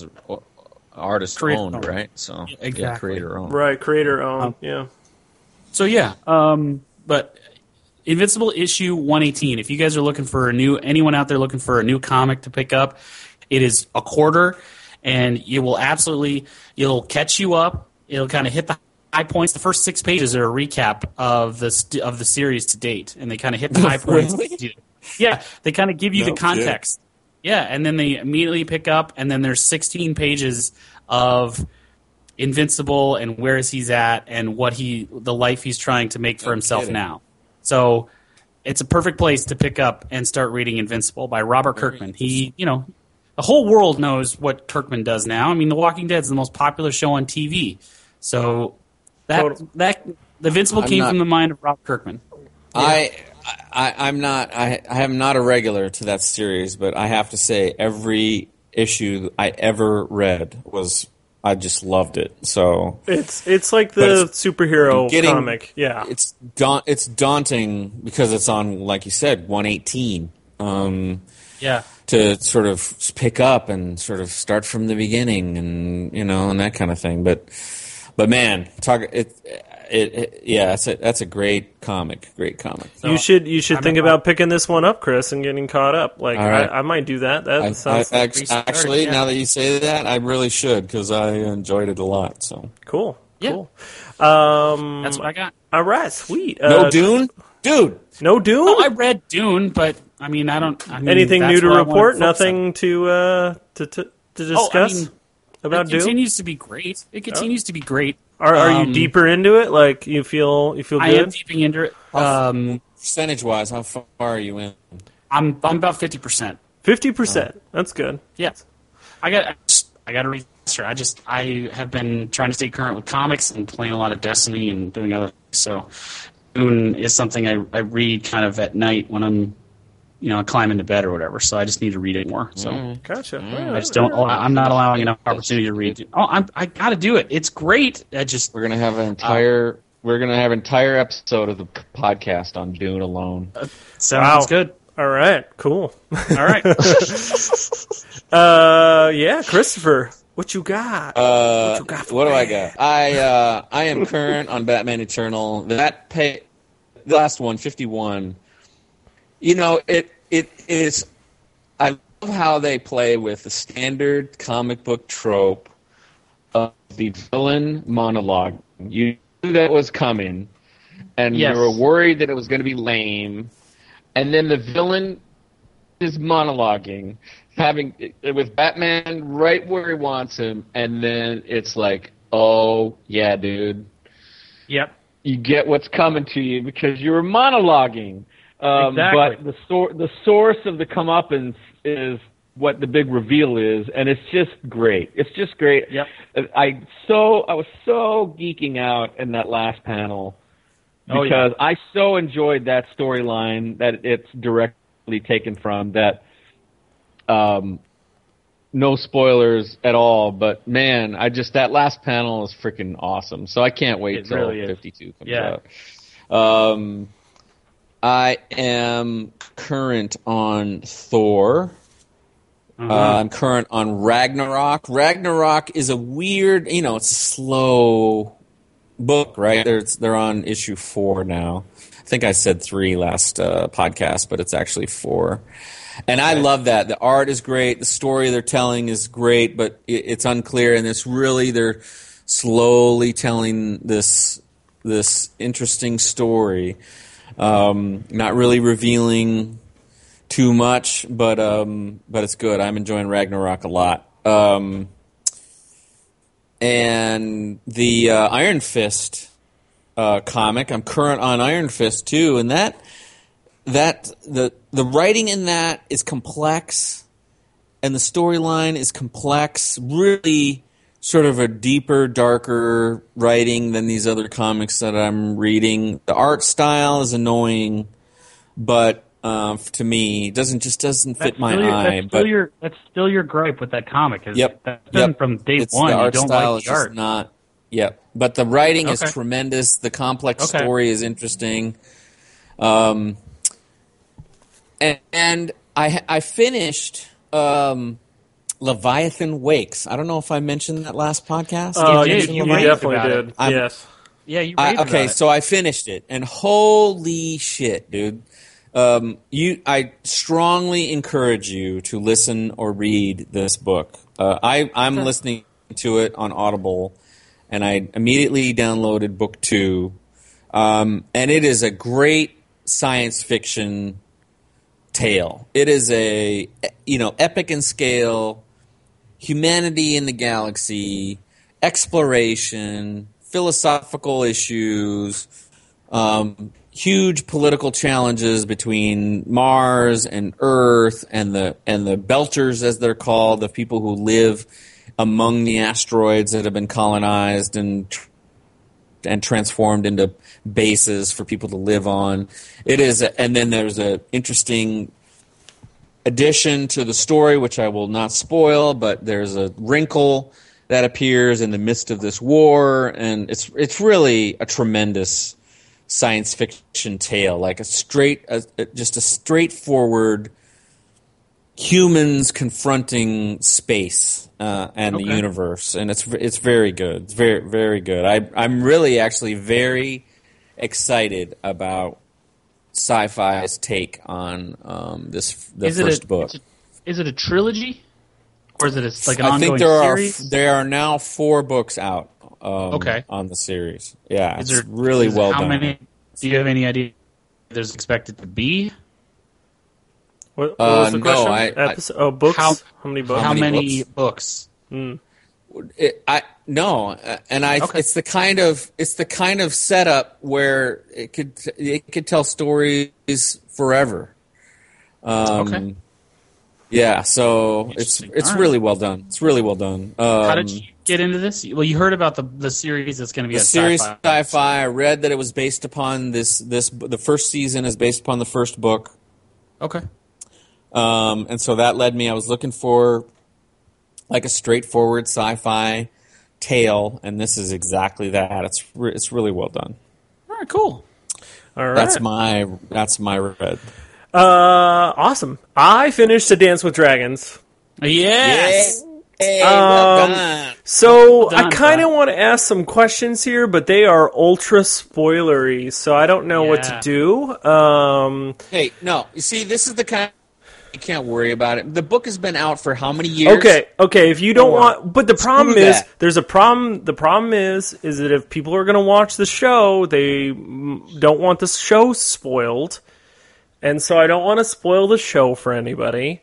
artist Creator owned, owned. right? So yeah, exactly. creator owned. Right, creator own. Um, yeah. So yeah, um, but Invincible issue one eighteen. If you guys are looking for a new, anyone out there looking for a new comic to pick up, it is a quarter, and it will absolutely, it'll catch you up. It'll kind of hit the high points. The first six pages are a recap of the st- of the series to date, and they kind of hit the high points. Yeah, they kind of give you No the context. Yeah, and then they immediately pick up, and then there's sixteen pages of Invincible and where is he's at and what he the life he's trying to make for No himself kidding. now. So it's a perfect place to pick up and start reading Invincible by Robert Very Kirkman. He, you know, the whole world knows what Kirkman does now. I mean, The Walking Dead is the most popular show on T V. So that Total. that the Invincible I'm came not- from the mind of Robert Kirkman. I, I I'm not I I am not a regular to that series, but I have to say every issue I ever read was I just loved it. So It's it's like But the it's superhero getting- comic. Yeah. it's da- it's daunting because it's on, like you said, one eighteen. Um, Yeah. to sort of pick up and sort of start from the beginning and you know and that kind of thing. But but man, talk it. It, it yeah, that's a that's a great comic. Great comic. So you should you should I'm think a- about picking this one up, Chris, and getting caught up. Like All right. I, I might do that. That I, I, sounds act- restarted, actually, yeah. now that you say that, I really should because I enjoyed it a lot. So cool. Yeah. Cool. Um, That's what I got. all right, sweet. no Uh, Dune, dude. No Dune. Oh, I read Dune, but I mean, I don't. I mean, Anything that's new to what I wanna report? focus on. Nothing to uh to to, to Oh, discuss I mean, about it Dune. continues to be great. It continues to be great. Are are you Um, deeper into it? Like you feel you feel I am good? deeping into it. Um, Percentage wise, how far are you in? I'm I'm about fifty percent. Fifty percent. That's good. Yeah, I got I, just, I got to read faster. I just I have been trying to stay current with comics and playing a lot of Destiny and doing other things. So Dune is something I I read kind of at night when I'm you know climbing into bed or whatever. So I just need to read it more. So. Gotcha. I just don't. allow- I'm not allowing enough opportunity to read. Oh, I'm. I got to do it. It's great. I just. We're gonna have an entire we're gonna have an entire episode of the podcast on Dune alone. Sounds Wow. good. All right. Cool. All right. uh, yeah, Christopher, what you got? Uh, What you got for what do I me? got? I uh, I am current on Batman Eternal. That pay, the last one, fifty-one. You know, it it is. I love how they play with the standard comic book trope of the villain monologue. You knew that was coming, and Yes. you were worried that it was going to be lame, and then the villain is monologuing, having with Batman right where he wants him, and then it's like, oh yeah, dude, Yep. you get what's coming to you because you were monologuing. Um, Exactly. But the sor- the source of the comeuppance is what the big reveal is, and it's just great. It's just great. Yep. I so I was so geeking out in that last panel Oh, because I so enjoyed that storyline that it's directly taken from. That um, no spoilers at all, but man, I just that last panel is freaking awesome. So I can't wait It till really is. fifty-two comes Yeah. out. Um, I am current on Thor. Uh-huh. Uh, I'm current on Ragnarok. Ragnarok is a weird, you know, it's a slow book, right? They're, they're on issue four now. I think I said three last uh, podcast, but it's actually four. And I love that. The art is great. The story they're telling is great, but it, it's unclear. And it's really, they're slowly telling this this interesting story. Um, not really revealing too much, but um, but it's good. I'm enjoying Ragnarok a lot. Um, and the uh, Iron Fist uh, comic, I'm current on Iron Fist too, and that that the the writing in that is complex, and the storyline is complex. Really, sort of a deeper, darker writing than these other comics that I'm reading. The art style is annoying, but uh, to me, it doesn't just doesn't fit That's my still your, eye. That's still But your that's still your gripe with that comic. Is Yep. That's been Yep. from day it's one. the You art don't style like is the just art. not. Yep, but the writing is Okay. tremendous. The complex Okay. story is interesting. Um, and, and I I finished um, Leviathan Wakes. I don't know if I mentioned that last podcast. Oh, You you, did. you You raved definitely about did. it. I'm- yes. Yeah, you I, raved okay, about it. so I finished it, and holy shit, dude! Um, you, I strongly encourage you to listen or read this book. Uh, I, I'm listening to it on Audible, and I immediately downloaded book two, um, and it is a great science fiction tale. It is a you know epic in scale, humanity in the galaxy, exploration, philosophical issues, um, huge political challenges between Mars and Earth, and the and the Belters, as they're called, the people who live among the asteroids that have been colonized and and transformed into bases for people to live on. It is, a, and then there's a interesting addition to the story, which I will not spoil, but there's a wrinkle that appears in the midst of this war, and it's it's really a tremendous science fiction tale, like a straight, a, a- just a straightforward humans confronting space uh, and Okay. the universe, and it's it's very good. It's very very good. I I'm really actually very excited about sci-fi's take on um, this the Is it first a, book. it's a- Is it a trilogy, or is it a, like an I ongoing think there series? are there are now four books out. Um, Okay. On the series, yeah, Is it's there really is- well how done. Many, do you have any idea? There's expected to be What, what Uh, was the no, question? I- I- Episode, oh, books. How- How, many books? how many many books? It, I no, uh, and I Okay. it's the kind of it's the kind of setup where it could it could tell stories forever. Um, Okay. Yeah, so it's Interesting. it's All right. really well done. It's really well done. Um, How did you get into this? Well, you heard about the the series that's going to be the a series sci-fi. sci-fi? I read that it was based upon this this the first season is based upon the first book. Okay. Um, and so that led me. I was looking for like a straightforward sci-fi tale, and this is exactly that. It's re- it's really well done. All right. Cool. All right. That's my that's my red. uh, awesome. I finished A Dance with Dragons. Yes. Hey, Um, well done. So Well done, I kind of Brad. want to ask some questions here, but they are ultra spoilery, so I don't know what to Yeah. do. Um, Hey, no, you see, this is the kind. You can't worry about it. The book has been out for how many years? okay, okay. If you don't Four. want, but the problem Screw is, that. there's a problem. The problem is, is that if people are going to watch the show, they mm, don't want the show spoiled, and so I don't want to spoil the show for anybody.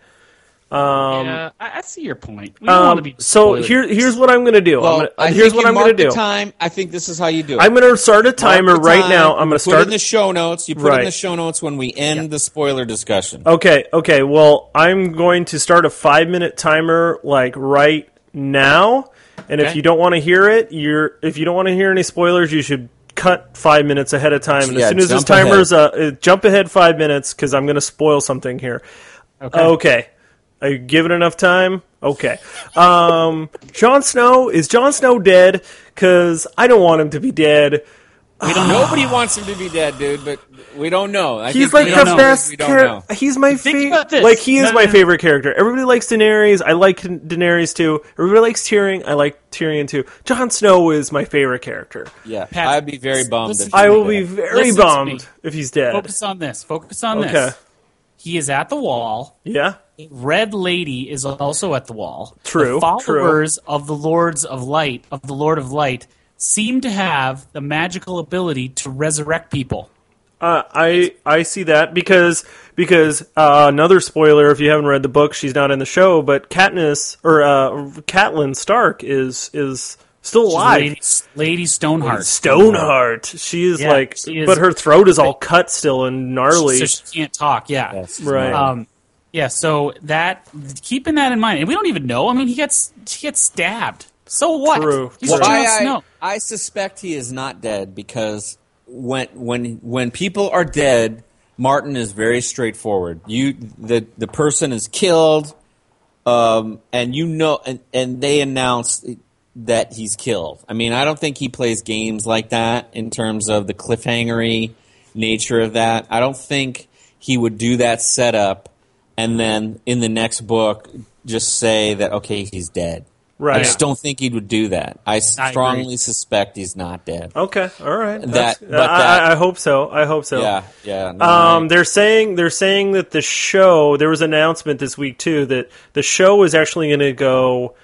Um, yeah, I, I see your point. We don't want to um, be so spoiled. here, here's what I'm going to do. Well, I'm gonna, I here's think what you I'm mark going to the do. time. I think this is how you do it. I'm going to start a Mark timer the right time, now. I'm you going to put start in the show notes. You put Right. in the show notes when we end the spoiler discussion. Okay, okay. Well, I'm going to start a five minute timer like right now. And if Okay. you don't want to hear it, you're if you don't want to hear any spoilers, you should cut five minutes ahead of time. And Yeah, as soon as this jump timer's uh, uh, jump ahead five minutes because I'm going to spoil something here. Okay. Okay. Are you given enough time? Okay. Um, Jon Snow is Jon Snow dead? Because I don't want him to be dead. We don't. Nobody wants him to be dead, dude. But we don't know. I He's think like we the don't know. best We don't character. know. He's my Think favorite. about this. Like he is No, my no. favorite character. Everybody likes Daenerys. I like Daenerys too. Everybody likes Tyrion. I like Tyrion too. Jon Snow is my favorite character. Yeah, Pat, I'd be very bummed. listen- if he I was will be dead. very Listen to me. bummed if he's dead. Focus on this. Focus on Okay. this. He is at the wall. Yeah. Red Lady is also at the wall. True, The followers of the Lords of Light, of the Lord of Light, seem to have the magical ability to resurrect people. Uh, I I see that because because uh, another spoiler if you haven't read the book, she's not in the show, but Katniss or uh, Catelyn Stark is is still She's alive. Lady, Lady Stoneheart. Stoneheart. She is Yeah, like, she is- but her throat is all cut still and gnarly. So she can't talk. Yeah. Yes. Right. Um, yeah. So that keeping that in mind, and we don't even know. I mean, he gets he gets stabbed. So what? True. He's Well, Jon I, Snow. I, I suspect he is not dead because when when when people are dead, Martin is very straightforward. You the the person is killed, um, and you know, and, and they announce that he's killed. I mean, I don't think he plays games like that in terms of the cliffhangery nature of that. I don't think he would do that setup and then in the next book just say that okay, he's dead. Right. I just don't think he would do that. I I strongly agree. suspect he's not dead. Okay, all right. That- That's- but I, that- I, I hope so. I hope so. Yeah, yeah. no, Um, I- they're saying they're saying that the show. There was an announcement this week too that the show is actually going to go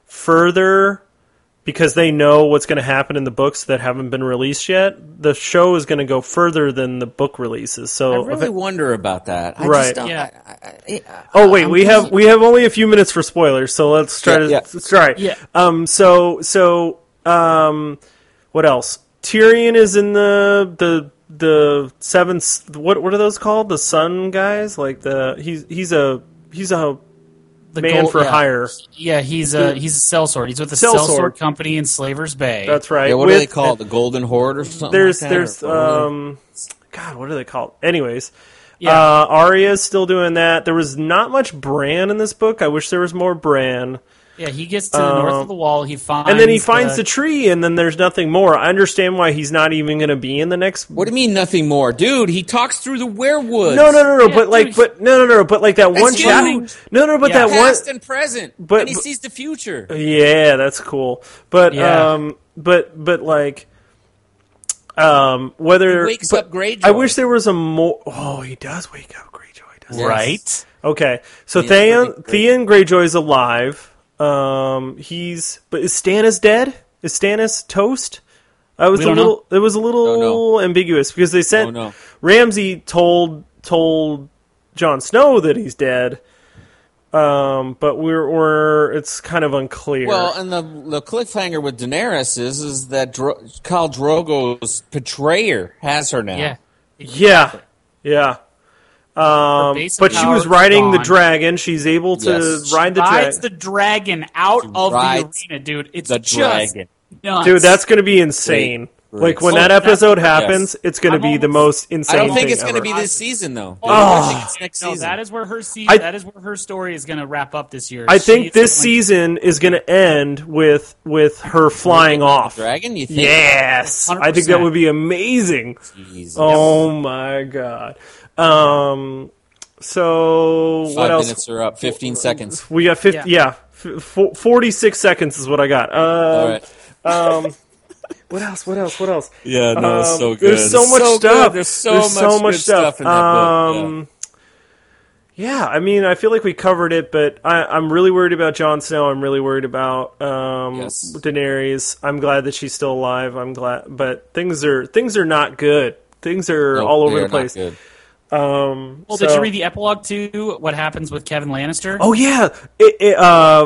further because they know what's going to happen in the books that haven't been released yet. The show is going to go further than the book releases. I So, really wonder about that. I Right. Just don't, Yeah. I, I, I, oh wait, I'm we just- have we have only a few minutes for spoilers. So let's try Yeah, to yeah. let's try. Yeah. Um. So so um, what else? Tyrion is in the the the seventh. What what are those called? The Sun guys? Like the he's he's a he's a The man gold- for yeah. hire. Yeah, he's a he's a sellsword. He's with the Sellsword. sellsword company in Slavers Bay. That's right. Yeah, what With- do they call it? The Golden Horde or something? There's like that? there's Or what are they- um, God, what are they called? Anyways. Yeah. Uh, Arya's still doing that. There was not much Bran in this book. I wish there was more Bran. Yeah, he gets to the north of the wall. He finds, and then he finds the, the tree, and then there's nothing more. I understand why he's not even going to be in the next. What do you mean nothing more, dude? He talks through the werewoods. No, no, no, no. Yeah, but like, dude. but no, no, no. But like that one huge. chapter. No, no. But Yeah. that one. Past and present, but- and he but- sees the future. Yeah, that's cool. But Yeah. um, but but like, um, whether He wakes but up Greyjoy. I wish there was a more. Oh, he does wake up Greyjoy. Doesn't he? right. Okay, so Yeah, Theon pretty great. Theon Greyjoy's alive. Um, he's but is Stannis dead? Is Stannis toast? I was We a don't little. It was a little Don't know. ambiguous because they said Oh, no. Ramsay told told Jon Snow that he's dead. Um, but we're we're it's kind of unclear. Well, and the the cliffhanger with Daenerys is is that Dro- Khal Drogo's betrayer has her now. Yeah. yeah, yeah. Um, base of but she power was is riding the gone. dragon. She's able to Yes. ride the Rides dragon. the dragon out of the rides arena, dude. It's the just dragon. nuts. Dude, that's going to be insane. Great, Like when great. that Oh, episode that's- happens, it's going to I'm be the almost- most insane. I don't think thing it's going to ever. be this season, though. Oh. I think it's next no, season. that is where her season. I- that is where her story is going to wrap up this year. I She think is this going- season is going to end with with her flying off. Dragon, you think? Yes, I think that one hundred percent. would be amazing. Jeez. Oh my god. Um. So what Five else? minutes are up. Fifteen seconds. We got fifty. Yeah, f- f- forty-six seconds is what I got. Uh, All right. Um. What else? What else? What else? Yeah, no, it's Um, so good. There's so It's much so stuff. good. There's so There's much so much good stuff. stuff in that book, yeah. Um, yeah, I mean, I feel like we covered it, but I, I'm really worried about Jon Snow. I'm really worried about um, Yes. Daenerys. I'm glad that she's still alive. I'm glad, but things are things are not good. Things are No, all they over are the place. not good. Um, Well, so- did you read the epilogue to what happens with Kevin Lannister? Oh yeah, it, it, uh,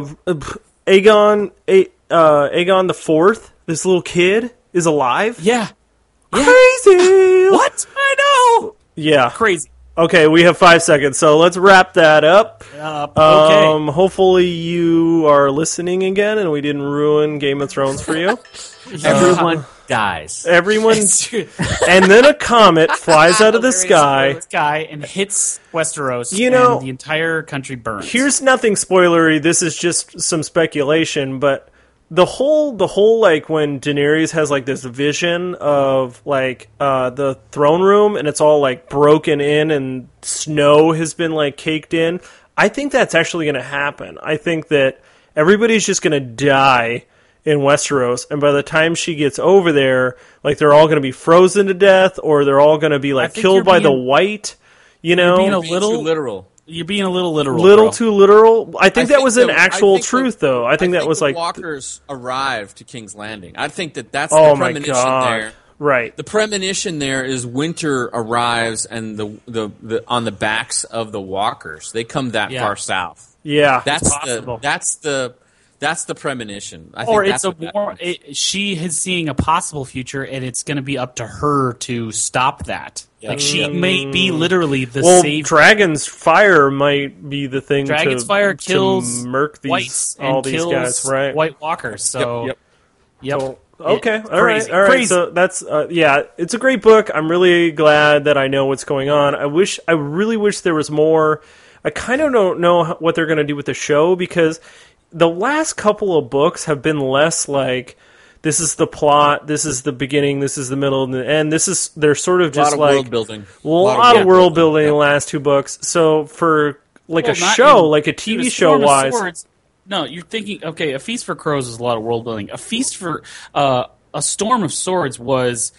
Aegon, A, uh, Aegon the Fourth. This little kid is alive. yeah. Yeah. Crazy. What? I know. Yeah. Crazy. Okay, we have five seconds, so let's wrap that up. Uh, okay. Um, hopefully you are listening again, and we didn't ruin Game of Thrones for you. Everyone dies. Everyone, It's true. and then a comet flies out of the sky. The sky and hits Westeros. You know, and the entire country burns. Here's nothing spoilery. This is just some speculation, but the whole the whole like when Daenerys has like this vision of like uh, the throne room and it's all like broken in and snow has been like caked in. I think that's actually going to happen. I think that everybody's just going to die in Westeros, and by the time she gets over there, like they're all going to be frozen to death, or they're all going to be like think killed you're by the being- White. You know, being a Being little too literal. You're being a little literal. little bro. too literal. I think I that think was an the- I actual think the- truth, though. I think that was the like, walkers arrived to King's Landing. I think that that's oh the my premonition god, there. right? The premonition there is winter arrives and the, the, the on the backs of the walkers. They come that Yeah. far south. Yeah, That's possible. the that's the that's the premonition. I Or think it's that's a what that more. means. It, she is seeing a possible future, and it's going to be up to her to stop that. Yeah. Like she Yeah. may be literally the well, save. Dragon's fire might be the thing. Dragon's to, fire to kills murk these whites and all these kills guys, right? White Walkers. So Yep, yep. So, okay, It- all right, crazy, all right. crazy. So that's uh, yeah, it's a great book. I'm really glad that I know what's going on. I wish, I really wish there was more. I kind of don't know how- what they're going to do with the show because the last couple of books have been less like this is the plot, this is the beginning, this is the middle, and the end. This is they're sort of a lot just of like world building. a lot, of world building in yeah. the last two books. So for like Well, a not show, in- like a dude, T V A show Storm of wise, Swords- No, you're thinking. Okay, A Feast for Crows is a lot of world building. A Feast for uh, A Storm of Swords was.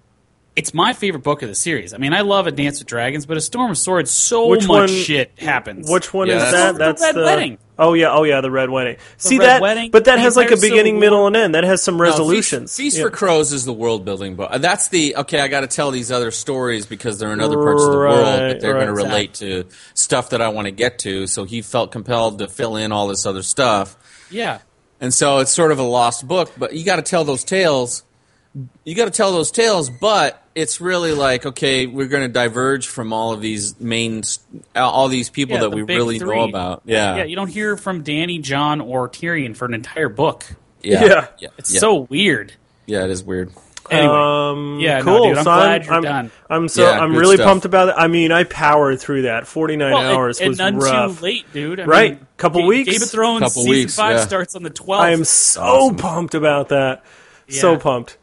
It's my favorite book of the series. I mean, I love A Dance with Dragons, but A Storm of Swords, so Which much one- shit happens. which one Yeah, is that's- that? The That's Red the Wedding. Oh yeah, oh yeah, the Red Wedding. See Red that, Wedding, but that the has like a entire Civil beginning, War. middle, and end. That has some No, Feast- resolutions. Feast Yeah. for Crows is the world building book. Uh, That's the okay. I got to tell these other stories because they're in other parts of the world, Right, but they're right. going to relate to stuff that I want to get to. So he felt compelled to fill in all this other stuff, Yeah. and so it's sort of a lost book. But you got to tell those tales. You got to tell those tales, but it's really like okay, we're going to diverge from all of these main, all these people Yeah, that the we big really three. know about. Yeah, Yeah, you don't hear from Dany, Jon, or Tyrion for an entire book. yeah, Yeah. yeah. It's yeah. so weird. yeah, it is weird. Anyway, Um, yeah, no, cool. dude, I'm so glad I'm, you're I'm, done. I'm so Yeah, I'm good really stuff. pumped about it. I mean, I powered through that. forty-nine well, hours and, was and none rough. too late, dude. I Right. mean, Couple Ga- weeks? Game of Thrones Couple season weeks, five yeah. starts on the twelfth. I am so Awesome. pumped about that. So Yeah. pumped.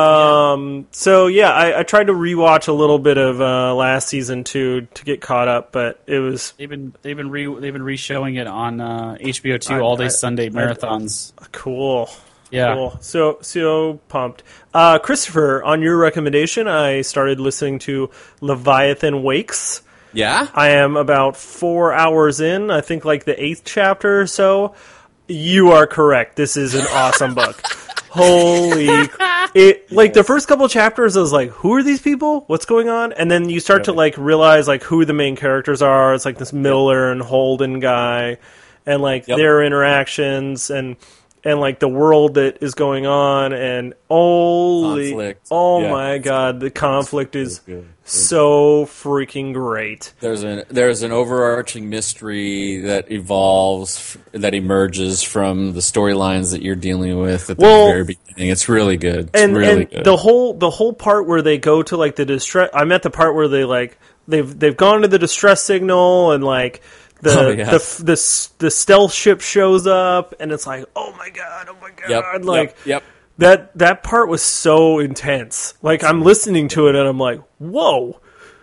Um, so yeah, I, I tried to rewatch a little bit of uh, last season too to get caught up, but it was They've been they've been re they've been re-showing it on uh, H B O two I- all day I- Sunday I- marathons. cool. Yeah. Cool. So so pumped. Uh, Christopher, on your recommendation, I started listening to Leviathan Wakes. Yeah? I am about four hours in. I think like the eighth chapter or so. You are correct. This is an awesome book. Holy, it like the first couple chapters, I was like, "Who are these people? What's going on?" And then you start to like realize like who the main characters are. It's like this Miller and Holden guy, and like Yep. their interactions and and like the world that is going on. And holy, Conflict. oh Yeah. my god, the conflict is good. so freaking great. There's an there's an overarching mystery that evolves that emerges from the storylines that you're dealing with at the Well, very beginning. It's really good. It's and really and good. the whole the whole part where they go to like the distress. I'm at the part where they like they've they've gone to the distress signal and like the Oh, yeah. the, the s- the stealth ship shows up and it's like, oh my god, oh my god, yep, like yep, yep. that that part was so intense. Like I'm listening to it and I'm like, whoa.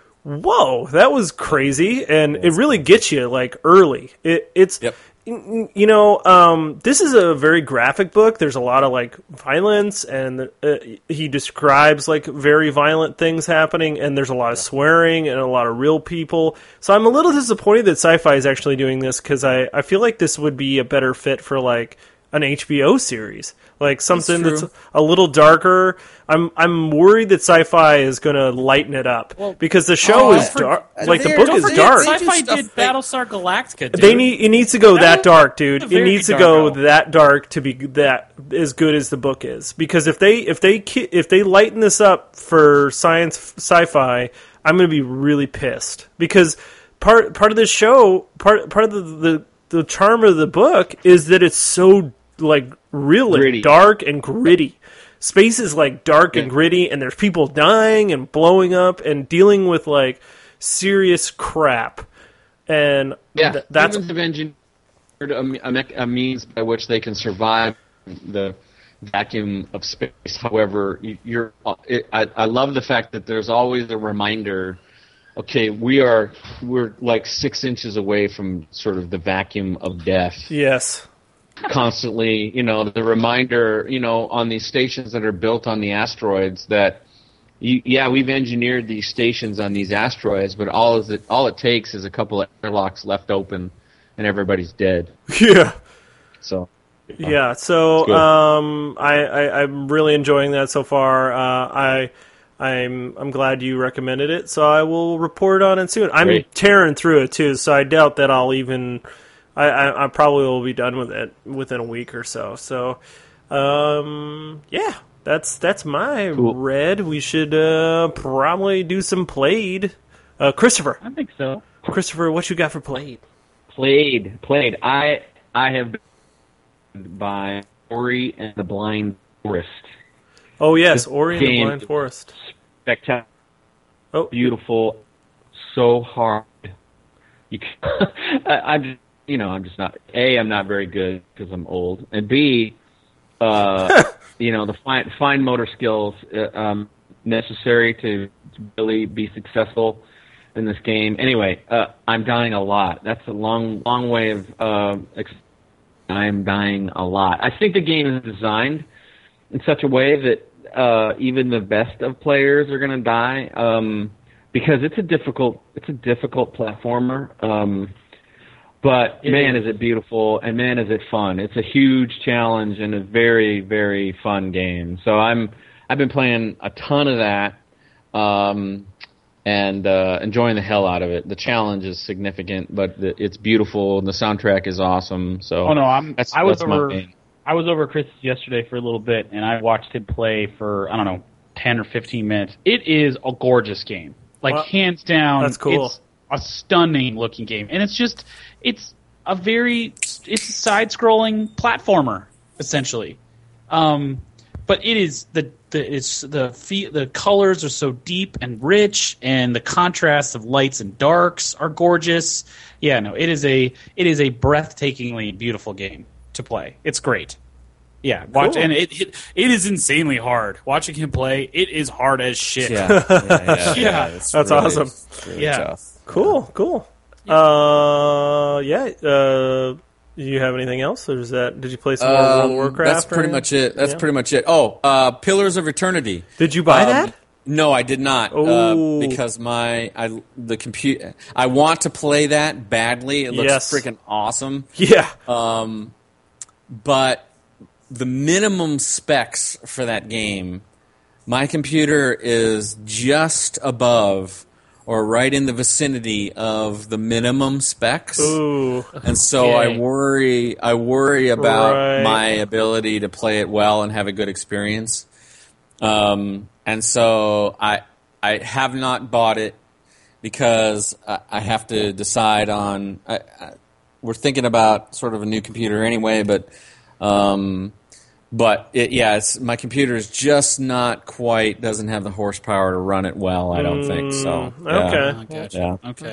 Whoa, that was crazy, and it really gets you like early. It, it's Yep. you know, um, this is a very graphic book. There's a lot of like violence, and uh, he describes like very violent things happening, and there's a lot of swearing and a lot of real people. So I'm a little disappointed that Sci-Fi is actually doing this because I, I feel like this would be a better fit for like an H B O series, like something true. that's a little darker. I'm I'm worried that Sci-Fi is going to lighten it up because the show oh, is I for- dark. Like the they're- book don't is forget, dark. they do Sci-Fi stuff did like- Battlestar Galactica. Dude. They need it needs to go that, That dark, was dude. a It very needs to dark go album. that dark to be that as good as the book is. Because if they if they ki- if they lighten this up for science sci-fi, I'm going to be really pissed. Because part part of the show, part part of the, the the charm of the book is that it's so like real Gritty. and dark and gritty. Space is like dark and Yeah. gritty, and there's people dying and blowing up and dealing with like serious crap. And Yeah, th- that's humans have engineered a, me- a, mech- a means by which they can survive the vacuum of space. However, you- you're. It, I, I love the fact that there's always a reminder. Okay, we are we're like six inches away from sort of the vacuum of death. yes. Constantly, you know, the reminder, you know, on these stations that are built on the asteroids that. You, yeah, we've engineered these stations on these asteroids, but all is it all it takes is a couple of airlocks left open, and everybody's dead. Yeah. So Yeah, so good. um, I, I I'm really enjoying that so far. Uh, I I'm I'm glad you recommended it, so I will report on it soon. I'm Great. tearing through it too, so I doubt that I'll even. I, I I probably will be done with it within a week or so. So, um, yeah, that's that's my Cool. read. We should uh, probably do some played. Uh, Christopher, I think so. Christopher, what you got for played? played, played. I I have been by Ori and the Blind Forest. Oh yes, Ori and the game- Blind Forest. Spectacular, Oh, beautiful, so hard. You can, I, I'm just, you know, I'm just not. A, I'm not very good because I'm old, and B, uh, you know, the fine fine motor skills uh, um, necessary to, to really be successful in this game. Anyway, uh, I'm dying a lot. That's a long, long way of. Uh, ex- I'm dying a lot. I think the game is designed in such a way that uh, even the best of players are going to die um, because it's a difficult. It's a difficult platformer. Um, but It man, is. is it beautiful, and man, is it fun. It's a huge challenge and a very, very fun game. So I'm. I've been playing a ton of that. Um, and uh, enjoying the hell out of it. The challenge is significant, but the, it's beautiful, and the soundtrack is awesome. So Oh no, I'm. that's, I was that's my over. main. I was over at Chris yesterday for a little bit, and I watched him play for I don't know ten or fifteen minutes. It is a gorgeous game, like Wow. hands down. That's cool. It's a stunning looking game, and it's just it's a very it's a side scrolling platformer essentially. Um, but it is the the it's the fe- the colors are so deep and rich, and the contrasts of lights and darks are gorgeous. Yeah, no, it is a it is a breathtakingly beautiful game to play. It's great. Yeah, watch Cool. and it, it it is insanely hard. Watching him play, it is hard as shit. Yeah, yeah, yeah, Yeah. it's That's really- awesome. it's really Yeah. tough. Cool, cool. Uh, yeah. Uh, do you have anything else, or is that? Did you play some more World of Um, Warcraft? that's or pretty anything? much it. That's Yeah. pretty much it. Oh, uh, Pillars of Eternity. Did you buy Um, that? No, I did not. Ooh. Uh, because my I the computer. I want to play that badly. It looks Yes. freaking awesome. Yeah. Um, but the minimum specs for that game, my computer is just above or right in the vicinity of the minimum specs. Ooh. And so I Okay. worry I worry about Right. my ability to play it well and have a good experience. Um, and so I I have not bought it because I, I have to decide on. I, I, we're thinking about sort of a new computer anyway, but um, but it, yeah, it's, my computer is just not quite doesn't have the horsepower to run it well. I don't think so. Mm, Yeah. okay. I gotcha. Yeah. Okay.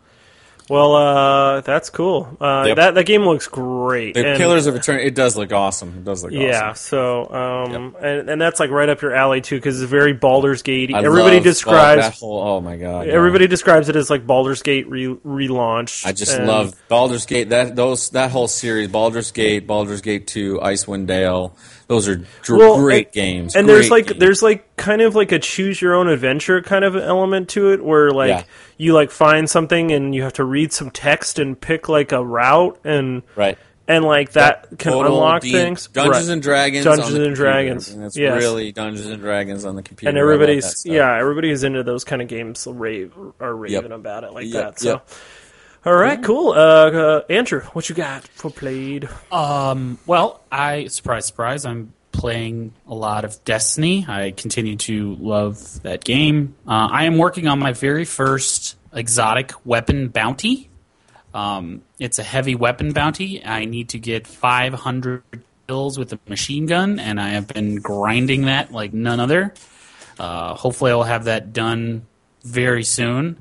Well, uh, that's cool. Uh, Yep. That that game looks great. The And- Pillars of Eternity. It does look awesome. It does look Yeah, awesome. so um, and, and that's like right up your alley too, because it's very Baldur's Gate. I Everybody love describes that whole, oh my god! yeah. everybody describes it as like Baldur's Gate re- relaunched. I just and- love Baldur's Gate. That those that whole series, Baldur's Gate, Baldur's Gate two, Icewind Dale. Those are dr- Well, great and- games. And great there's like games. there's like kind of like a choose your own adventure kind of element to it, where like Yeah. you like find something and you have to read some text and pick like a route and right. and like that can Total unlock D- things. Dungeons Right. and Dragons. Dungeons on the and computer. Dragons, And it's yes. really Dungeons and Dragons on the computer. And I love that everybody's stuff. yeah, everybody who's into those kind of games rave are raving Yep. about it like Yep, that. So, yep. all right, cool. Uh, uh, Andrew, what you got for played? Um, well, I surprise, surprise, I'm playing a lot of Destiny. I continue to love that game. Uh, I am working on my very first exotic weapon bounty. Um, it's a heavy weapon bounty. I need to get five hundred kills with a machine gun, and I have been grinding that like none other. Uh, hopefully, I'll have that done very soon.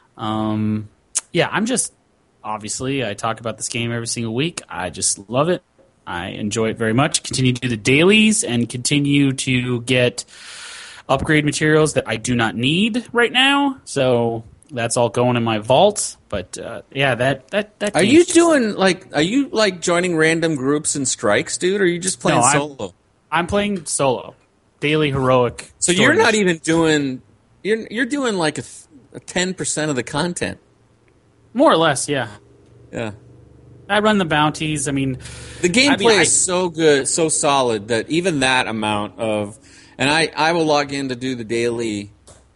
Um, yeah, I'm just obviously I talk about this game every single week. I just love it. I enjoy it very much. Continue to do the dailies and continue to get upgrade materials that I do not need right now. So that's all going in my vault. But uh, yeah, that that that. Are game's you just- doing like? Are you like joining random groups and strikes, dude? Or are you just playing No, I'm- solo? I'm playing solo, daily heroic. So story you're not mission. even doing. You're you're doing like a ten percent of the content. more or less. Yeah, Yeah. I run the bounties. I mean, The gameplay I mean, I- is so good, so solid that even that amount of, and I, I will log in to do the daily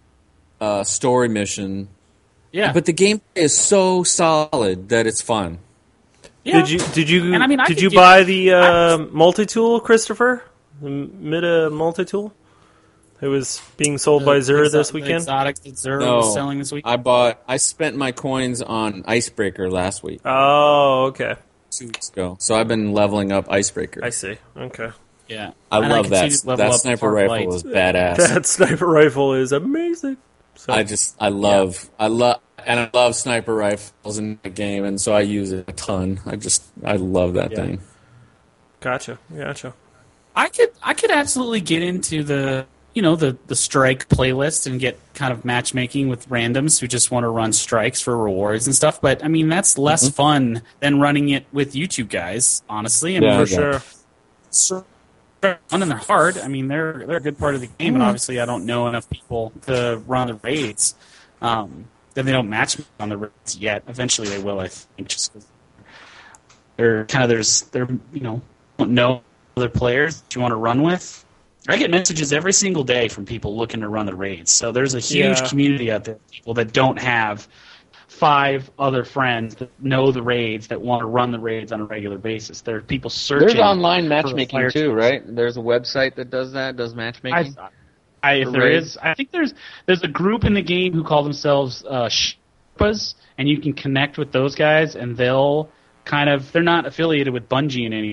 uh, story mission, yeah. but the gameplay is so solid that it's fun. yeah. Did you did you And I mean, I did could you get- buy the I- uh, multi tool, Christopher? The Mida multi tool? It was being sold by Zura The this exo- weekend. The exotics that Zura No, was selling this week. I bought. I spent my coins on Icebreaker last week, Oh, okay. two weeks ago. So I've been leveling up Icebreaker. I see. Okay. yeah, I And love continue that. to level That up sniper Park rifle Light. is badass. That sniper rifle is amazing. So, I just, I love, I love, and I love sniper rifles in the game, and so I use it a ton. I just, I love that Yeah. thing. gotcha. Gotcha. I could I could absolutely get into the you know the the strike playlist and get kind of matchmaking with randoms who just want to run strikes for rewards and stuff. But I mean that's less Mm-hmm. fun than running it with you two guys. Honestly, I mean Yeah, For yeah. sure. so fun and they're hard. I mean they're they're a good part of the game, and obviously I don't know enough people to run the raids. Um, then they don't match me on the raids yet. Eventually they will, I think, just because they're kind of there's they're you know don't know other players that you want to run with. I get messages every single day from people looking to run the raids. So there's a huge Yeah. community out there of people that don't have five other friends that know the raids that want to run the raids on a regular basis. There are people searching. There's online for matchmaking fire too, teams. right? There's a website that does that, does I, matchmaking. I, if For there raids? is, I think there's there's a group in the game who call themselves uh, Sherpas, and you can connect with those guys, and they'll kind of they're not affiliated with Bungie in any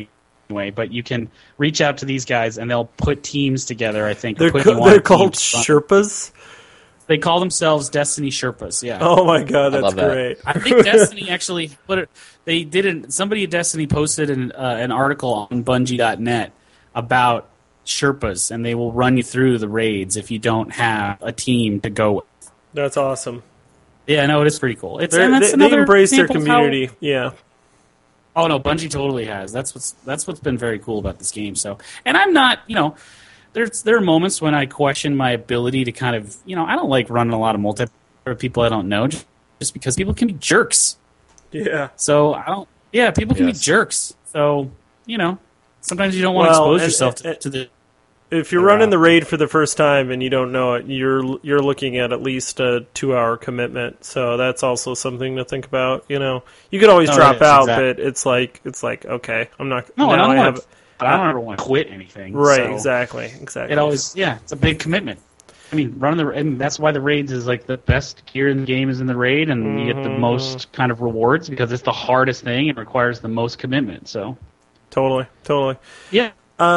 anyway, but you can reach out to these guys and they'll put teams together. I think They're put co- you on they're a called team. Sherpas. They call themselves Destiny Sherpas. Yeah. Oh my god, that's love that. great. I think Destiny actually put it. They didn't. Somebody at Destiny posted an uh, an article on Bungie dot net about Sherpas, and they will run you through the raids if you don't have a team to go with. That's awesome. Yeah, no, it is pretty cool. It's They're- and that's they, they another embrace their example of how- community. Yeah. Oh no, Bungie totally has. That's what's that's what's been very cool about this game. So, and I'm not, you know, there's there are moments when I question my ability to kind of, you know, I don't like running a lot of multiplayer with people I don't know, just, just because people can be jerks. Yeah. So I don't. Yeah, people can Yes. be jerks. So you know, sometimes you don't want Well, to expose and- yourself to, and- to the. If you're They're running out. the raid for the first time and you don't know it, you're you're looking at at least a two-hour commitment. So that's also something to think about. You know, you could always Oh, drop yes, out, exactly. but it's like it's like okay, I'm not. No, now I don't I want. have To, I don't ever want to quit anything. right. so Exactly. Exactly. It always, yeah, it's a big commitment. I mean, running the, and that's why the raids is like the best gear in the game is in the raid, and you get the Mhm. most kind of rewards because it's the hardest thing and requires the most commitment. So, totally. Totally. yeah.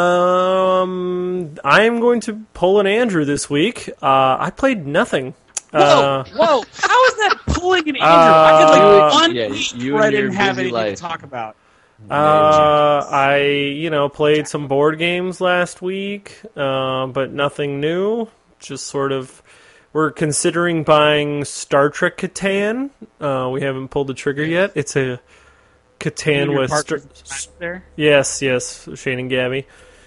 Um, I am going to pull an Andrew this week. Uh, I played nothing. Uh, Whoa, whoa! How is that pulling an Andrew? I could Uh, like one yeah, week you where I and your didn't have busy anything life. to talk about. Uh, I, you know, played some board games last week, uh, but nothing new. Just sort of, we're considering buying Star Trek Catan. Uh, we haven't pulled the trigger yet. It's a Catan Your with, partner Star- there. yes, yes, Shane and Gabby.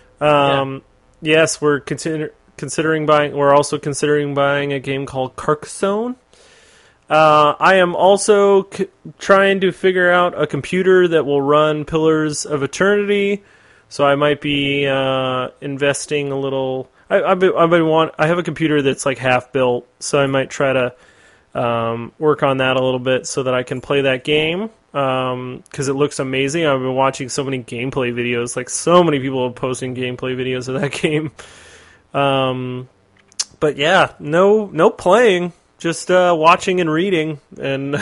Um, yes, we're consider- considering buying. We're also considering buying a game called Carcassonne. Uh, I am also c- trying to figure out a computer that will run Pillars of Eternity, so I might be uh, investing a little. I, I've been, I've been want. I have a computer that's like half built, so I might try to um, work on that a little bit so that I can play that game because it looks amazing. I've been watching so many gameplay videos, like so many people are posting gameplay videos of that game. Um, but yeah, no, no playing. Just uh, watching and reading, and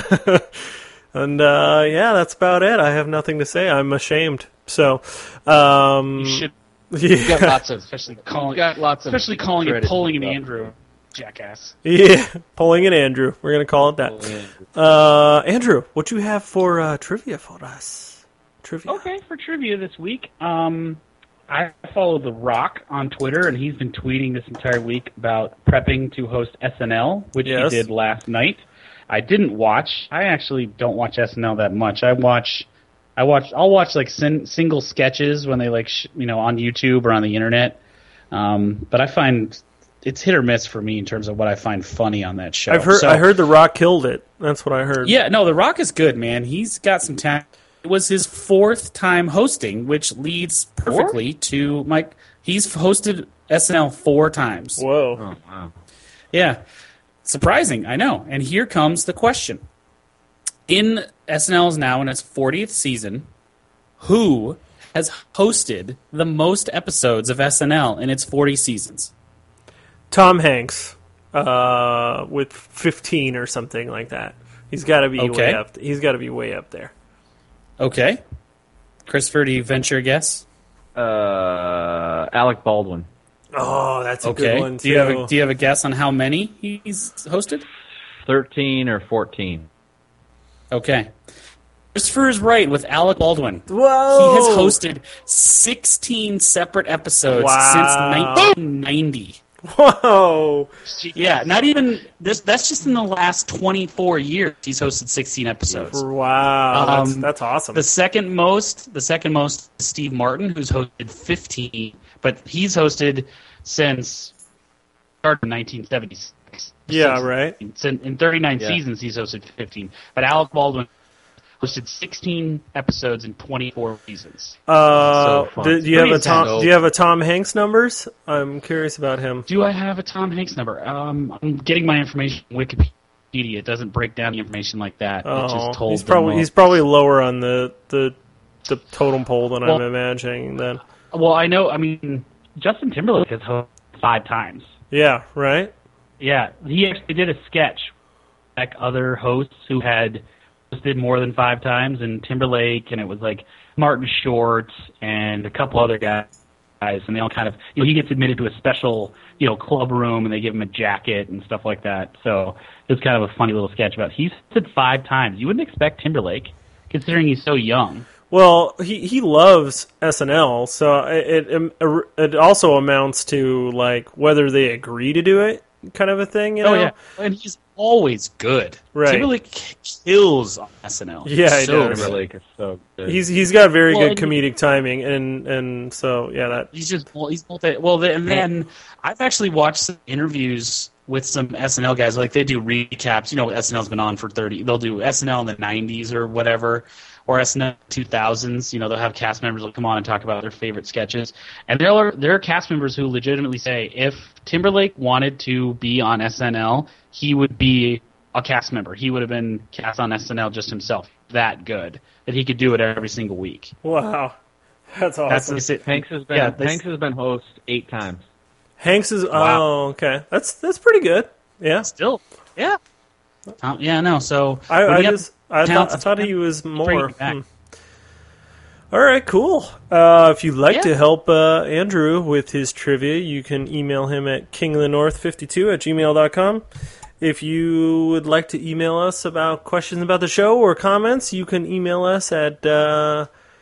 and uh, yeah, that's about it. I have nothing to say. I'm ashamed. So, um, You should, You got yeah, lots of especially calling, got lots of especially calling it credit pulling an stuff. Andrew, jackass. yeah, pulling an Andrew. We're gonna call it that. Uh, Andrew, what do you have for uh, trivia for us? Trivia. Okay, for trivia this week, um, I follow The Rock on Twitter, and he's been tweeting this entire week about prepping to host S N L, which Yes. he did last night. I didn't watch. I actually don't watch S N L that much. I watch, I watch, I'll watch like sin- single sketches when they like, sh- you know, on YouTube or on the internet. Um, but I find it's hit or miss for me in terms of what I find funny on that show. I've heard. So- I heard The Rock killed it. That's what I heard. Yeah, no, The Rock is good, man. He's got some talent. It was his fourth time hosting, which leads perfectly to Mike. He's hosted S N L four times. Whoa. Oh, wow. Yeah. Surprising, I know. And here comes the question. In S N L is now in its fortieth season, who has hosted the most episodes of S N L in its forty seasons? Tom Hanks, uh, with fifteen or something like that. He's got to be Okay. way up. He's got to be way up there. Okay. Christopher, do you venture a guess? Uh, Alec Baldwin. Oh, that's a Okay. good one too. Do you have a, do you have a guess on how many he's hosted? thirteen or fourteen. Okay. Christopher is right with Alec Baldwin. Whoa! He has hosted sixteen separate episodes Wow. since nineteen ninety. Whoa! Yeah, not even this. That's just in the last twenty-four years. He's hosted sixteen episodes. Wow! That's, Um, that's awesome. The second most, the second most, is Steve Martin, who's hosted fifteen, but he's hosted since started in nineteen seventy-six. Yeah, Since- right. In, in thirty-nine Yeah. seasons, he's hosted fifteen. But Alec Baldwin hosted sixteen episodes in twenty-four seasons. Uh, so fun. do, do you have Pretty a Tom? intense. Do you have a Tom Hanks numbers? I'm curious about him. Do I have a Tom Hanks number? Um, I'm getting my information from Wikipedia. It doesn't break down the information like that. It Oh, just told he's the probably most. he's probably lower on the the, the totem pole than I'm Well- imagining. Then, Well, I know. I mean, Justin Timberlake has hosted five times. yeah, right. Yeah, he actually did a sketch like other hosts who had hosted more than five times, and Timberlake, and it was like Martin Short and a couple other guys, and they all kind of, you know, he gets admitted to a special, you know, club room, and they give him a jacket and stuff like that. So it was kind of a funny little sketch about. He's hosted five times. You wouldn't expect Timberlake, considering he's so young. Well, he, he loves S N L, so it, it it also amounts to like whether they agree to do it, kind of a thing. You know? Oh yeah, and he's always good. Right. Timberlake kills on S N L. Yeah, he so does. good. Timberlake is so good. He's he's got very Well, good and- comedic timing, and and so yeah, that He's just well, he's multi. Well, the, and then I've actually watched some interviews with some S N L guys. Like they do recaps. You know, S N L's been on for thirty. They'll do S N L in the nineties or whatever, or S N L two thousands. You know, they'll have cast members will come on and talk about their favorite sketches. And there are there are cast members who legitimately say if Timberlake wanted to be on S N L, he would be a cast member. He would have been cast on S N L just himself. That good that he could do it every single week. wow, that's awesome. That's what they say. Hanks has been Yeah, they- Hanks has been host eight times. Hanks is Wow. oh okay, that's that's pretty good. Yeah, Still, yeah, Tom, yeah, no. So I, when I we got just I talents, thought I thought he was bring more. it back. hmm. All right, cool. Uh, if you'd like Yeah. to help uh, Andrew with his trivia, you can email him at king of the north fifty-two at gmail dot com. If you would like to email us about questions about the show or comments, you can email us at uh,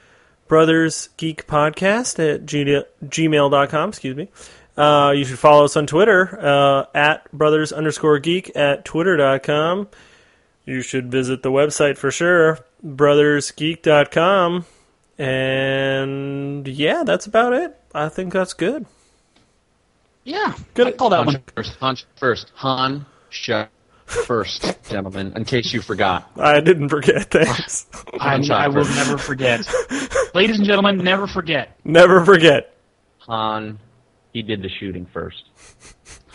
brothersgeekpodcast at gmail dot com. Excuse me. Uh, you should follow us on Twitter uh, at brothers underscore geek at twitter dot com. You should visit the website for sure, brothers geek dot com. And yeah, that's about it. I think that's good. Yeah, Good. I call that Han one. first. Han first. Han shot first, gentlemen. In case you forgot. I didn't forget. Thanks. I, Han shot I will first. never forget. Ladies and gentlemen, never forget. Never forget. Han, he did the shooting first.